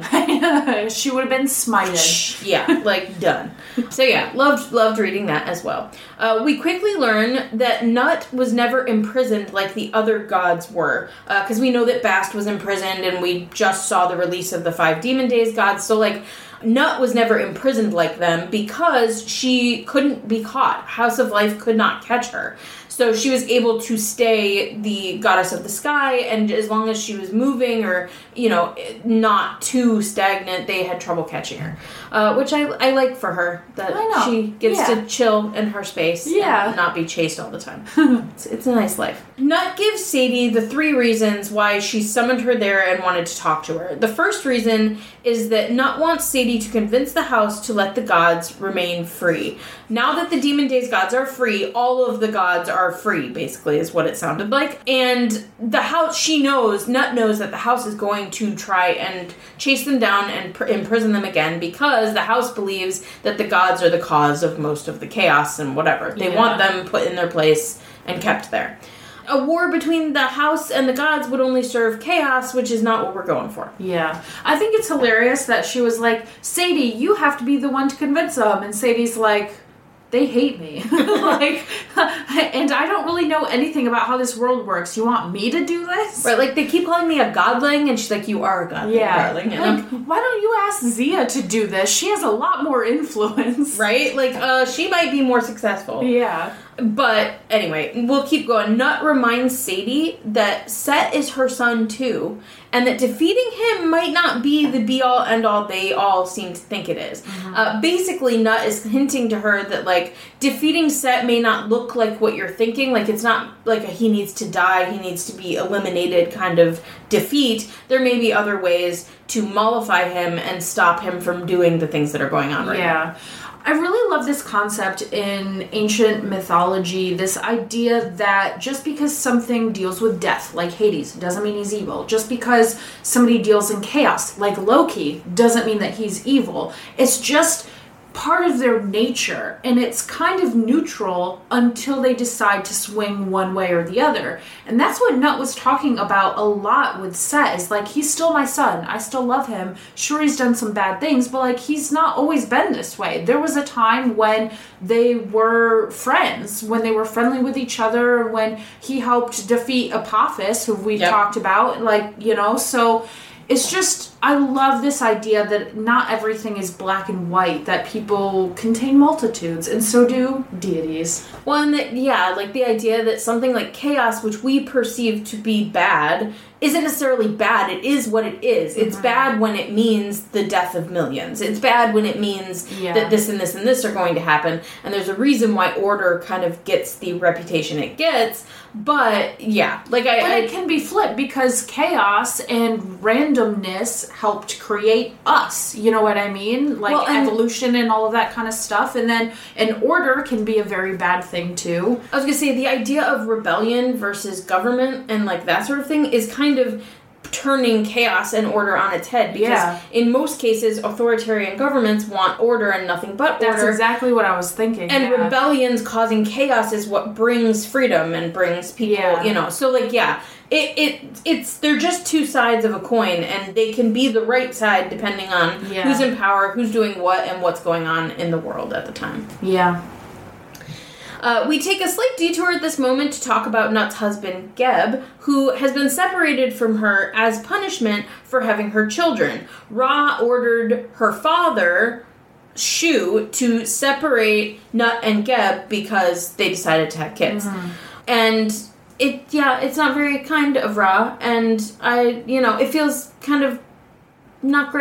She would have been smited. yeah, like done. So yeah, loved loved reading that as well. Uh, we quickly learn that Nut was never imprisoned like the other gods were, because uh, we know that Bast was imprisoned, and we just saw the release of the Five Demon Days gods. So like, Nut was never imprisoned like them because she couldn't be caught. House of Life could not catch her. So she was able to stay the goddess of the sky, and as long as she was moving or, you know, not too stagnant, they had trouble catching her. Uh, which I, I like for her, that I know. she gets Yeah. to chill in her space Yeah. and not be chased all the time. it's, it's a nice life. Nut gives Sadie the three reasons why she summoned her there and wanted to talk to her. The first reason is that Nut wants Sadie to convince the house to let the gods remain free. Now that the Demon Days gods are free, all of the gods are free, basically, is what it sounded like. And the house, she knows, Nut knows that the house is going to try and chase them down and pr- imprison them again, because the house believes that the gods are the cause of most of the chaos and whatever. They Yeah. want them put in their place and kept there. A war between the house and the gods would only serve chaos, which is not what we're going for. Yeah. I think it's hilarious that she was like, Sadie, you have to be the one to convince them. And Sadie's like, they hate me. Like, and I don't really know anything about how this world works. You want me to do this? Right, like, they keep calling me a godling, and she's like, you are a godling, Yeah. darling. And Like, I'm- why don't you ask Zia to do this? She has a lot more influence. right? Like, uh, she might be more successful. Yeah. But anyway, we'll keep going. Nut reminds Sadie that Set is her son too, and that defeating him might not be the be-all, end-all they all seem to think it is. Mm-hmm. Uh, basically, Nut is hinting to her that, like, defeating Set may not look like what you're thinking. Like, it's not like a he needs to die, he needs to be eliminated kind of defeat. There may be other ways to mollify him and stop him from doing the things that are going on right now. Yeah. I really love this concept in ancient mythology, this idea that just because something deals with death, like Hades, doesn't mean he's evil. Just because somebody deals in chaos, like Loki, doesn't mean that he's evil. It's just part of their nature, and it's kind of neutral until they decide to swing one way or the other. And that's what Nut was talking about a lot with Set, is like, he's still my son, I still love him, sure he's done some bad things, but like, he's not always been this way. There was a time when they were friends, when they were friendly with each other, when he helped defeat Apophis, who we've Yep. talked about, like, you know, so it's just, I love this idea that not everything is black and white, that people contain multitudes, and so do deities. Well, and that, yeah, like the idea that something like chaos, which we perceive to be bad, isn't necessarily bad. It is what it is. It's Mhm. bad when it means the death of millions. It's bad when it means Yeah. that this and this and this are going to happen. And there's a reason why order kind of gets the reputation it gets. But, yeah, like I... But I it can be flipped, because chaos and randomness helped create us. You know what I mean? Like Well, and- evolution and all of that kind of stuff. And then an order can be a very bad thing too. I was gonna say, the idea of rebellion versus government and like that sort of thing is kind of turning chaos and order on its head, because Yeah. in most cases authoritarian governments want order and nothing but That's order. exactly what I was thinking. And yeah. rebellions causing chaos is what brings freedom and brings people, Yeah. you know. So like, yeah, it it it's they're just two sides of a coin, and they can be the right side depending on Yeah. who's in power, who's doing what, and what's going on in the world at the time. Yeah. Uh, we take a slight detour at this moment to talk about Nut's husband, Geb, who has been separated from her as punishment for having her children. Ra ordered her father, Shu, to separate Nut and Geb because they decided to have kids. Mm-hmm. And it, yeah, it's not very kind of Ra, and I, you know, it feels kind of not great.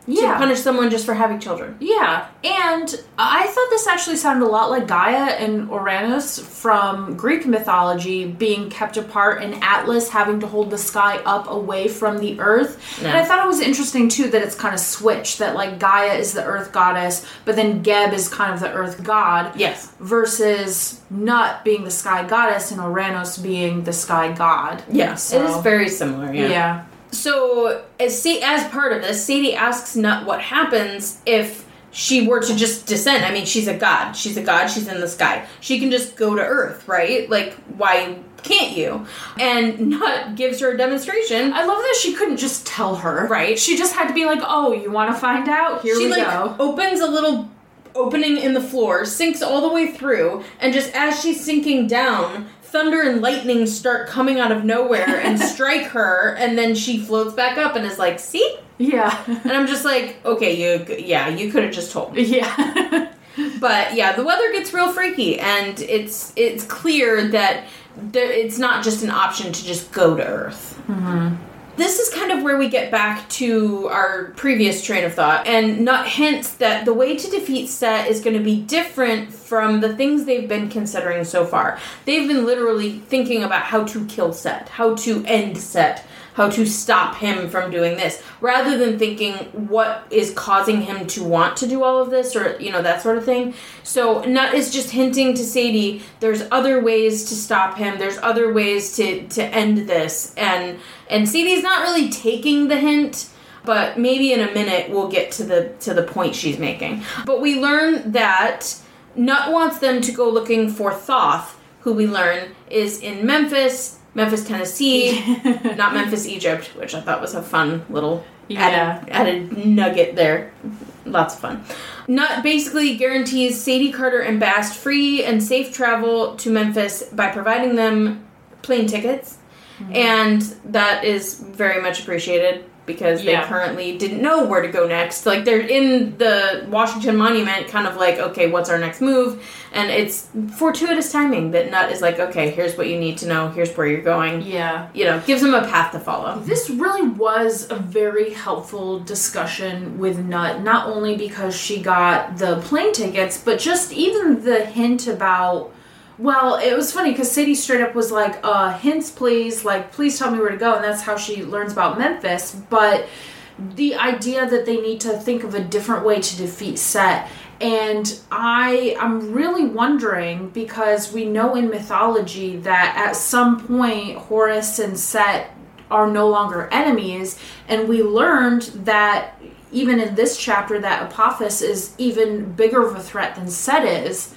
Yeah. To punish someone just for having children. Yeah, and I thought this actually sounded a lot like Gaia and Uranus from Greek mythology being kept apart and Atlas having to hold the sky up away from the earth. Yeah. And I thought it was interesting, too, that it's kind of switched, that, like, Gaia is the earth goddess, but then Geb is kind of the earth god. Yes. Versus Nut being the sky goddess and Uranus being the sky god. Yes, so, it is very similar, yeah. Yeah. So, as as part of this, Sadie asks Nut what happens if she were to just descend. I mean, she's a god. She's a god. She's in the sky. She can just go to Earth, right? Like, why can't you? And Nut gives her a demonstration. I love that she couldn't just tell her. Right. She just had to be like, oh, you want to find out? Here she, we like, go. Opens a little opening in the floor, sinks all the way through, and just as she's sinking down, thunder and lightning start coming out of nowhere and strike her, and then she floats back up and is like, see? Yeah. And I'm just like, okay, you, yeah, you could have just told me. Yeah. But, yeah, the weather gets real freaky, and it's it's clear that there, it's not just an option to just go to Earth. Mm-hmm. This is kind of where we get back to our previous train of thought, and Nut hints that the way to defeat Set is going to be different from the things they've been considering so far. They've been literally thinking about how to kill Set, how to end Set, how to stop him from doing this, rather than thinking what is causing him to want to do all of this, or, you know, that sort of thing. So Nut is just hinting to Sadie, there's other ways to stop him, there's other ways to, to end this, and and Sadie's not really taking the hint, but maybe in a minute we'll get to the to the point she's making. But we learn that Nut wants them to go looking for Thoth, who we learn is in Memphis, Memphis, Tennessee, not Memphis, Egypt, which I thought was a fun little yeah. added, added nugget there. Lots of fun. Nut basically guarantees Sadie Carter and Bast free and safe travel to Memphis by providing them plane tickets. Mm-hmm. And that is very much appreciated because yeah. they currently didn't know where to go next. Like, they're in the Washington Monument kind of like, okay, what's our next move? And it's fortuitous timing that Nut is like, okay, here's what you need to know. Here's where you're going. Yeah. You know, gives them a path to follow. This really was a very helpful discussion with Nut, not only because she got the plane tickets, but just even the hint about... Well, it was funny because Sadie straight up was like, uh, hints please, like, please tell me where to go, and that's how she learns about Memphis, but the idea that they need to think of a different way to defeat Set, and I, I'm really wondering, because we know in mythology that at some point Horus and Set are no longer enemies, and we learned that even in this chapter that Apophis is even bigger of a threat than Set is.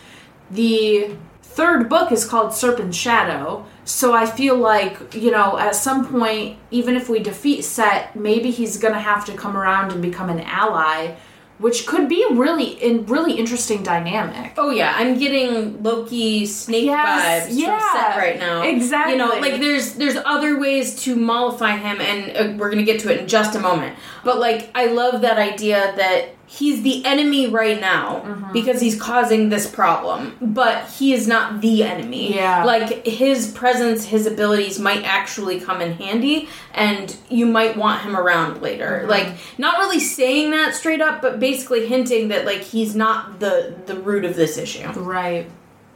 The third book is called Serpent's Shadow, so I feel like, you know, at some point, even if we defeat Set, maybe he's gonna have to come around and become an ally, which could be a really, in really interesting dynamic. Oh yeah, I'm getting Loki Snake yes, vibes yeah, from Set right now. Exactly. You know, like there's there's other ways to mollify him, and uh, we're gonna get to it in just a moment. But like, I love that idea that he's the enemy right now mm-hmm. because he's causing this problem, but he is not the enemy. Yeah. Like, his presence, his abilities might actually come in handy, and you might want him around later. Mm-hmm. Like, not really saying that straight up, but basically hinting that, like, he's not the, the root of this issue. Right.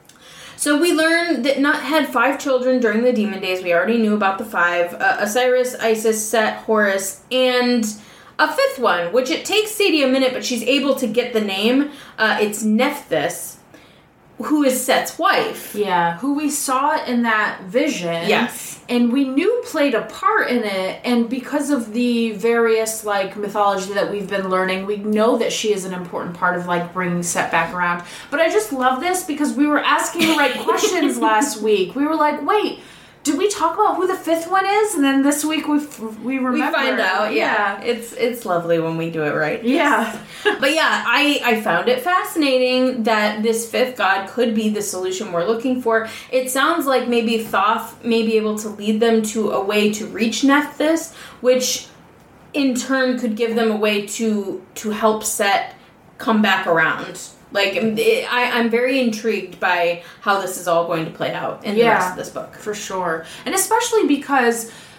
So we learn that Nut had five children during the Demon Days. We already knew about the five. Uh, Osiris, Isis, Set, Horus, and a fifth one, which it takes Sadie a minute, but she's able to get the name. Uh, it's Nephthys, who is Set's wife. Yeah, who we saw in that vision. Yes. And we knew played a part in it, and because of the various, like, mythology that we've been learning, we know that she is an important part of, like, bringing Set back around. But I just love this because we were asking the right questions last week. We were like, wait, did we talk about who the fifth one is? And then this week we we remember. We find out, yeah. yeah. It's it's lovely when we do it right. Yeah. But yeah, I, I found it fascinating that this fifth god could be the solution we're looking for. It sounds like maybe Thoth may be able to lead them to a way to reach Nephthys, which in turn could give them a way to to help Set come back around. Like, it, I, I'm very intrigued by how this is all going to play out in yeah, the rest of this book. For sure. And especially because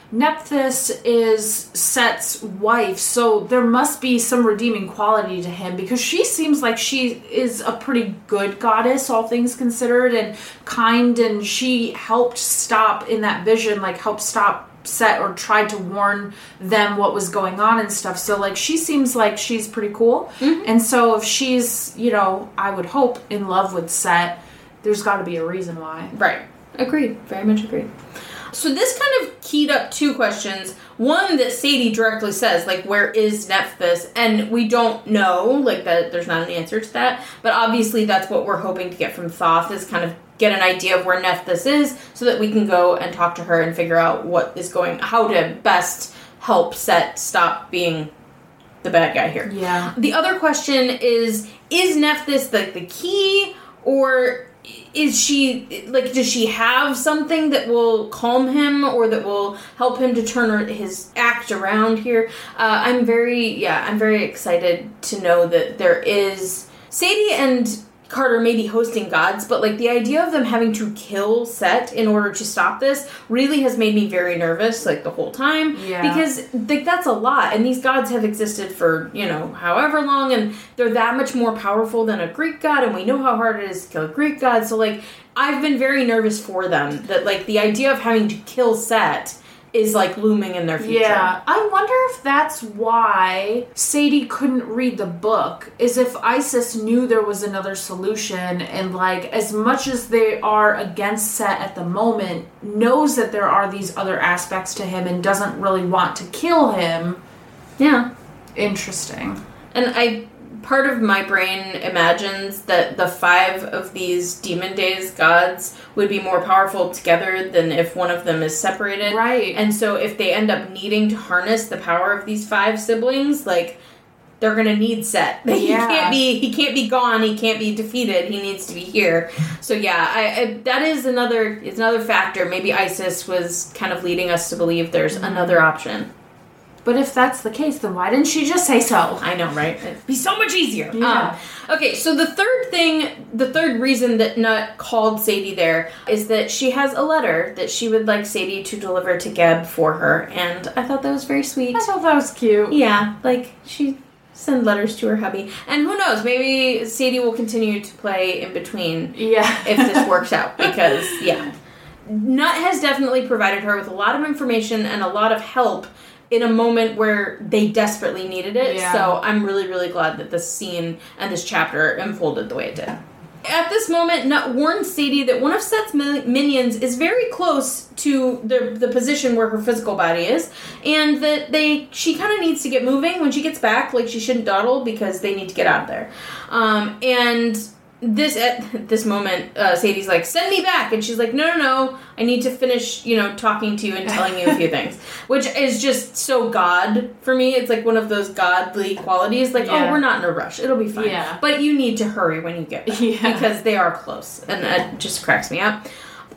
Nephthys is Set's wife, so there must be some redeeming quality to him, because she seems like she is a pretty good goddess, all things considered, and kind, and she helped stop in that vision, like helped stop Set or tried to warn them what was going on and stuff. So like she seems like she's pretty cool. Mm-hmm. And so if she's, you know, I would hope in love with Set, there's got to be a reason why. Right. Agreed. Very much agreed. So this kind of keyed up two questions. One that Sadie directly says, like, where is Nephthys? And we don't know, like, that there's not an answer to that. But obviously that's what we're hoping to get from Thoth, is kind of get an idea of where Nephthys is so that we can go and talk to her and figure out what is going, how to best help Set stop being the bad guy here. Yeah. The other question is, is Nephthys like the key, or is she, like, does she have something that will calm him or that will help him to turn his act around here? Uh, I'm very, yeah, I'm very excited to know that there is, Sadie and Carter may be hosting gods, but like the idea of them having to kill Set in order to stop this really has made me very nervous, like the whole time. Yeah. Because like that's a lot, and these gods have existed for, you know, however long, and they're that much more powerful than a Greek god, and we know how hard it is to kill a Greek god. So like I've been very nervous for them, that like the idea of having to kill Set is like looming in their future. Yeah. I wonder if that's why Sadie couldn't read the book, is if Isis knew there was another solution, and like as much as they are against Set at the moment, knows that there are these other aspects to him and doesn't really want to kill him. Yeah. Interesting. And I part of my brain imagines that the five of these Demon Days gods would be more powerful together than if one of them is separated. Right. And so if they end up needing to harness the power of these five siblings, like, they're gonna need Set. Yeah. He can't be he can't be gone, he can't be defeated, he needs to be here. So yeah, I, I that is another it's another factor. Maybe Isis was kind of leading us to believe there's mm-hmm. another option. But if that's the case, then why didn't she just say so? I know, right? It'd be so much easier. Yeah. Um, okay, so the third thing, the third reason that Nut called Sadie there is that she has a letter that she would like Sadie to deliver to Geb for her, and I thought that was very sweet. I thought that was cute. Yeah, like, she send letters to her hubby. And who knows, maybe Sadie will continue to play in between yeah. if this works out, because, yeah. Nut has definitely provided her with a lot of information and a lot of help in a moment where they desperately needed it. Yeah. So I'm really, really glad that this scene and this chapter unfolded the way it did. At this moment, Nut warns Sadie that one of Set's minions is very close to the the position where her physical body is, and that they she kind of needs to get moving when she gets back. Like, she shouldn't dawdle because they need to get out of there. Um, and this at this moment, uh, Sadie's like, "Send me back," and she's like, "No, no, no, I need to finish, you know, talking to you and telling you a few things," which is just so God for me. It's like one of those godly qualities, like, yeah. "Oh, we're not in a rush; it'll be fine." Yeah. But you need to hurry when you get back yeah. because they are close, and that just cracks me up.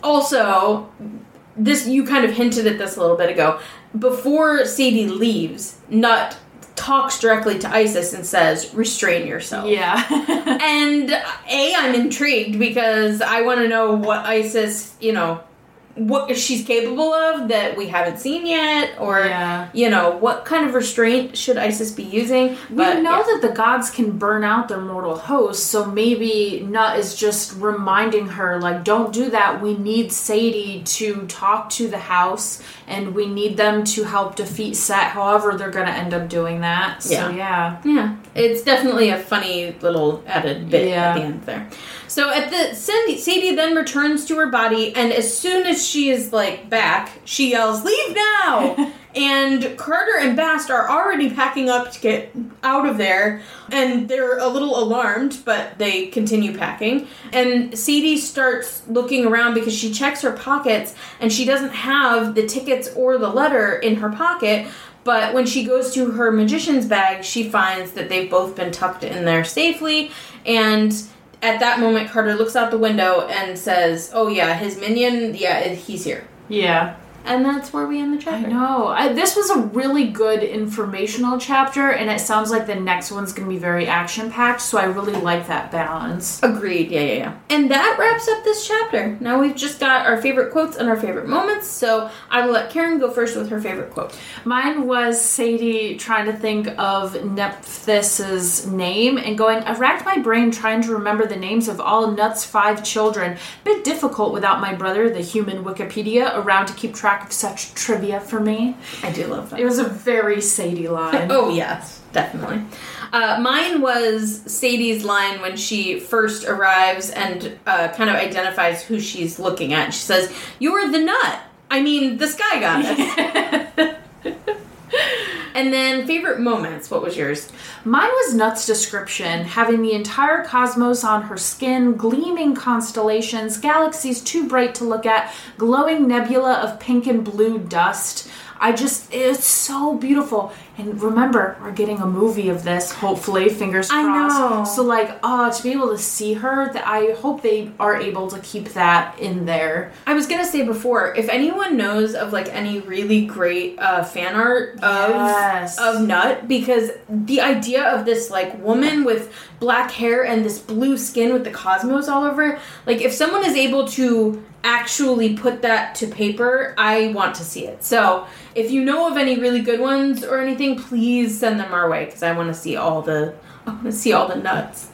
Also, this you kind of hinted at this a little bit ago. Before Sadie leaves, Nut talks directly to Isis and says, "Restrain yourself." Yeah. And A, I'm intrigued because I want to know what Isis, you know, what she's capable of that we haven't seen yet, or, yeah. you know, what kind of restraint should Isis be using? We but, know yeah. that the gods can burn out their mortal hosts, so maybe Nut is just reminding her, like, don't do that. We need Sadie to talk to the house, and we need them to help defeat Set, however they're going to end up doing that. So, yeah. Yeah. Yeah. It's definitely a funny little added bit yeah. at the end there. So at the Sadie, Sadie then returns to her body, and as soon as she is like back, she yells, "Leave now!" And Carter and Bast are already packing up to get out of there, and they're a little alarmed, but they continue packing. And Sadie starts looking around because she checks her pockets, and she doesn't have the tickets or the letter in her pocket. But when she goes to her magician's bag, she finds that they've both been tucked in there safely, and at that moment, Carter looks out the window and says, "Oh yeah, his minion, yeah, he's here." Yeah. And that's where we end the chapter. I know. I, this was a really good informational chapter, and it sounds like the next one's going to be very action-packed, so I really like that balance. Agreed. Yeah, yeah, yeah. And that wraps up this chapter. Now we've just got our favorite quotes and our favorite moments, so I will let Karen go first with her favorite quote. Mine was Sadie trying to think of Nephthys's name and going, I racked my brain trying to remember the names of all Nut's five children. Bit difficult without my brother, the human Wikipedia, around to keep track of such trivia for me. I do love that. It was a very Sadie line. Oh, yes, definitely. Uh, mine was Sadie's line when she first arrives and uh, kind of identifies who she's looking at. She says, "You're the nut. I mean, the sky goddess." And then favorite moments, what was yours? Mine was Nut's description, having the entire cosmos on her skin, gleaming constellations, galaxies too bright to look at, glowing nebula of pink and blue dust. I just, it's so beautiful. And remember, we're getting a movie of this, hopefully, fingers crossed. I know. So, like, uh, to be able to see her, that I hope they are able to keep that in there. I was going to say before, if anyone knows of, like, any really great uh, fan art of, yes. of Nut, because the idea of this, like, woman with black hair and this blue skin with the cosmos all over, like, if someone is able to actually put that to paper, I want to see it. So, if you know of any really good ones or anything, please send them our way, because I want to see all the, I want to see all the nuts.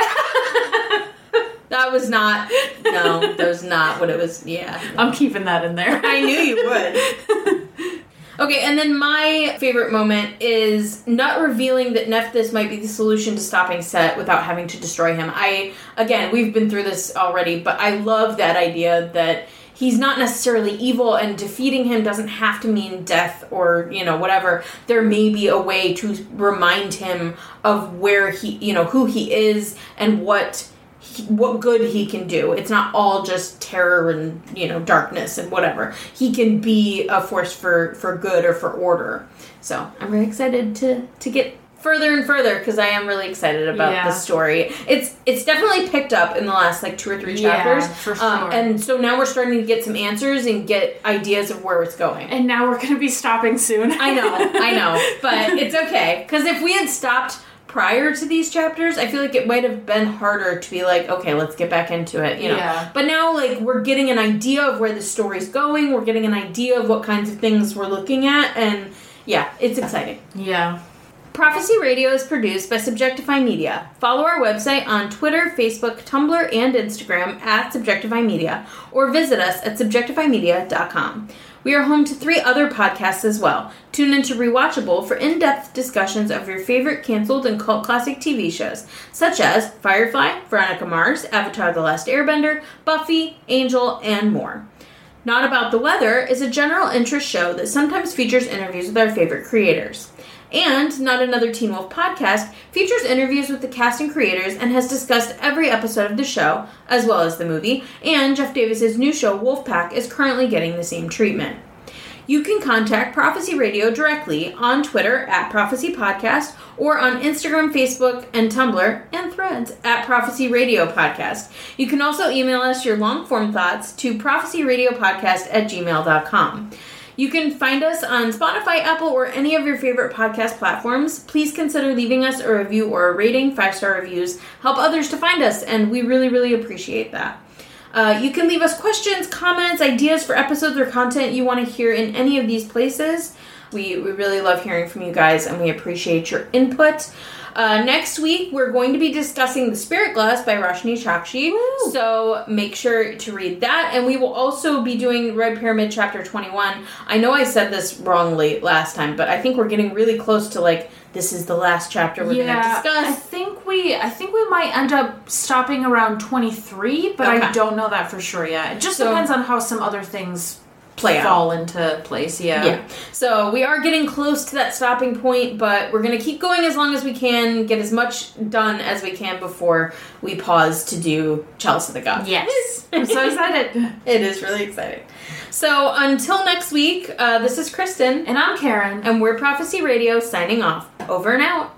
That was not, no, that was not what it was, yeah. I'm keeping that in there. I knew you would. Okay, and then my favorite moment is Nut revealing that Nephthys might be the solution to stopping Set without having to destroy him. I, again, we've been through this already, but I love that idea that he's not necessarily evil, and defeating him doesn't have to mean death or, you know, whatever. There may be a way to remind him of where he, you know, who he is and what he, what good he can do. It's not all just terror and, you know, darkness and whatever. He can be a force for, for good or for order. So I'm very excited to, to get further and further, because I am really excited about yeah. the story. It's it's definitely picked up in the last like two or three chapters. Yeah, for sure. Um, and so now we're starting to get some answers and get ideas of where it's going. And now we're going to be stopping soon. I know, I know. But it's okay. Because if we had stopped prior to these chapters, I feel like it might have been harder to be like, okay, let's get back into it, you know. Yeah. But now, like, we're getting an idea of where the story's going. We're getting an idea of what kinds of things we're looking at. And, yeah, it's exciting. Yeah. Prophecy Radio is produced by Subjectify Media. Follow our website on Twitter, Facebook, Tumblr, and Instagram at Subjectify Media, or visit us at subjectify media dot com. We are home to three other podcasts as well. Tune into Rewatchable for in-depth discussions of your favorite canceled and cult classic T V shows, such as Firefly, Veronica Mars, Avatar: The Last Airbender, Buffy, Angel, and more. Not About the Weather is a general interest show that sometimes features interviews with our favorite creators. And Not Another Teen Wolf Podcast features interviews with the cast and creators and has discussed every episode of the show, as well as the movie, and Jeff Davis's new show, Wolfpack, is currently getting the same treatment. You can contact Prophecy Radio directly on Twitter at Prophecy Podcast, or on Instagram, Facebook, and Tumblr, and Threads at Prophecy Radio Podcast. You can also email us your long-form thoughts to prophecyradiopodcast at gmail dot com. You can find us on Spotify, Apple, or any of your favorite podcast platforms. Please consider leaving us a review or a rating. Five-star reviews help others to find us, and we really, really appreciate that. Uh, you can leave us questions, comments, ideas for episodes or content you want to hear in any of these places. We, we really love hearing from you guys, and we appreciate your input. Uh, next week, we're going to be discussing The Spirit Glass by Roshni Chakshi, Woo. So make sure to read that. And we will also be doing Red Pyramid Chapter twenty-one. I know I said this wrongly last time, but I think we're getting really close to, like, this is the last chapter we're yeah, going to discuss. I think we I think we might end up stopping around twenty-three, but okay. I don't know that for sure yet. It just so, depends on how some other things play fall out. into place, yeah. Yeah. So we are getting close to that stopping point, but we're going to keep going as long as we can, get as much done as we can before we pause to do Chalice of the Gods. Yes. I'm so excited. It is really exciting. So until next week, uh, this is Kristen. And I'm Karen. And we're Prophecy Radio signing off. Over and out.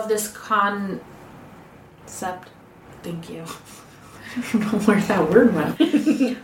of this concept. Thank you. I don't know where that word went.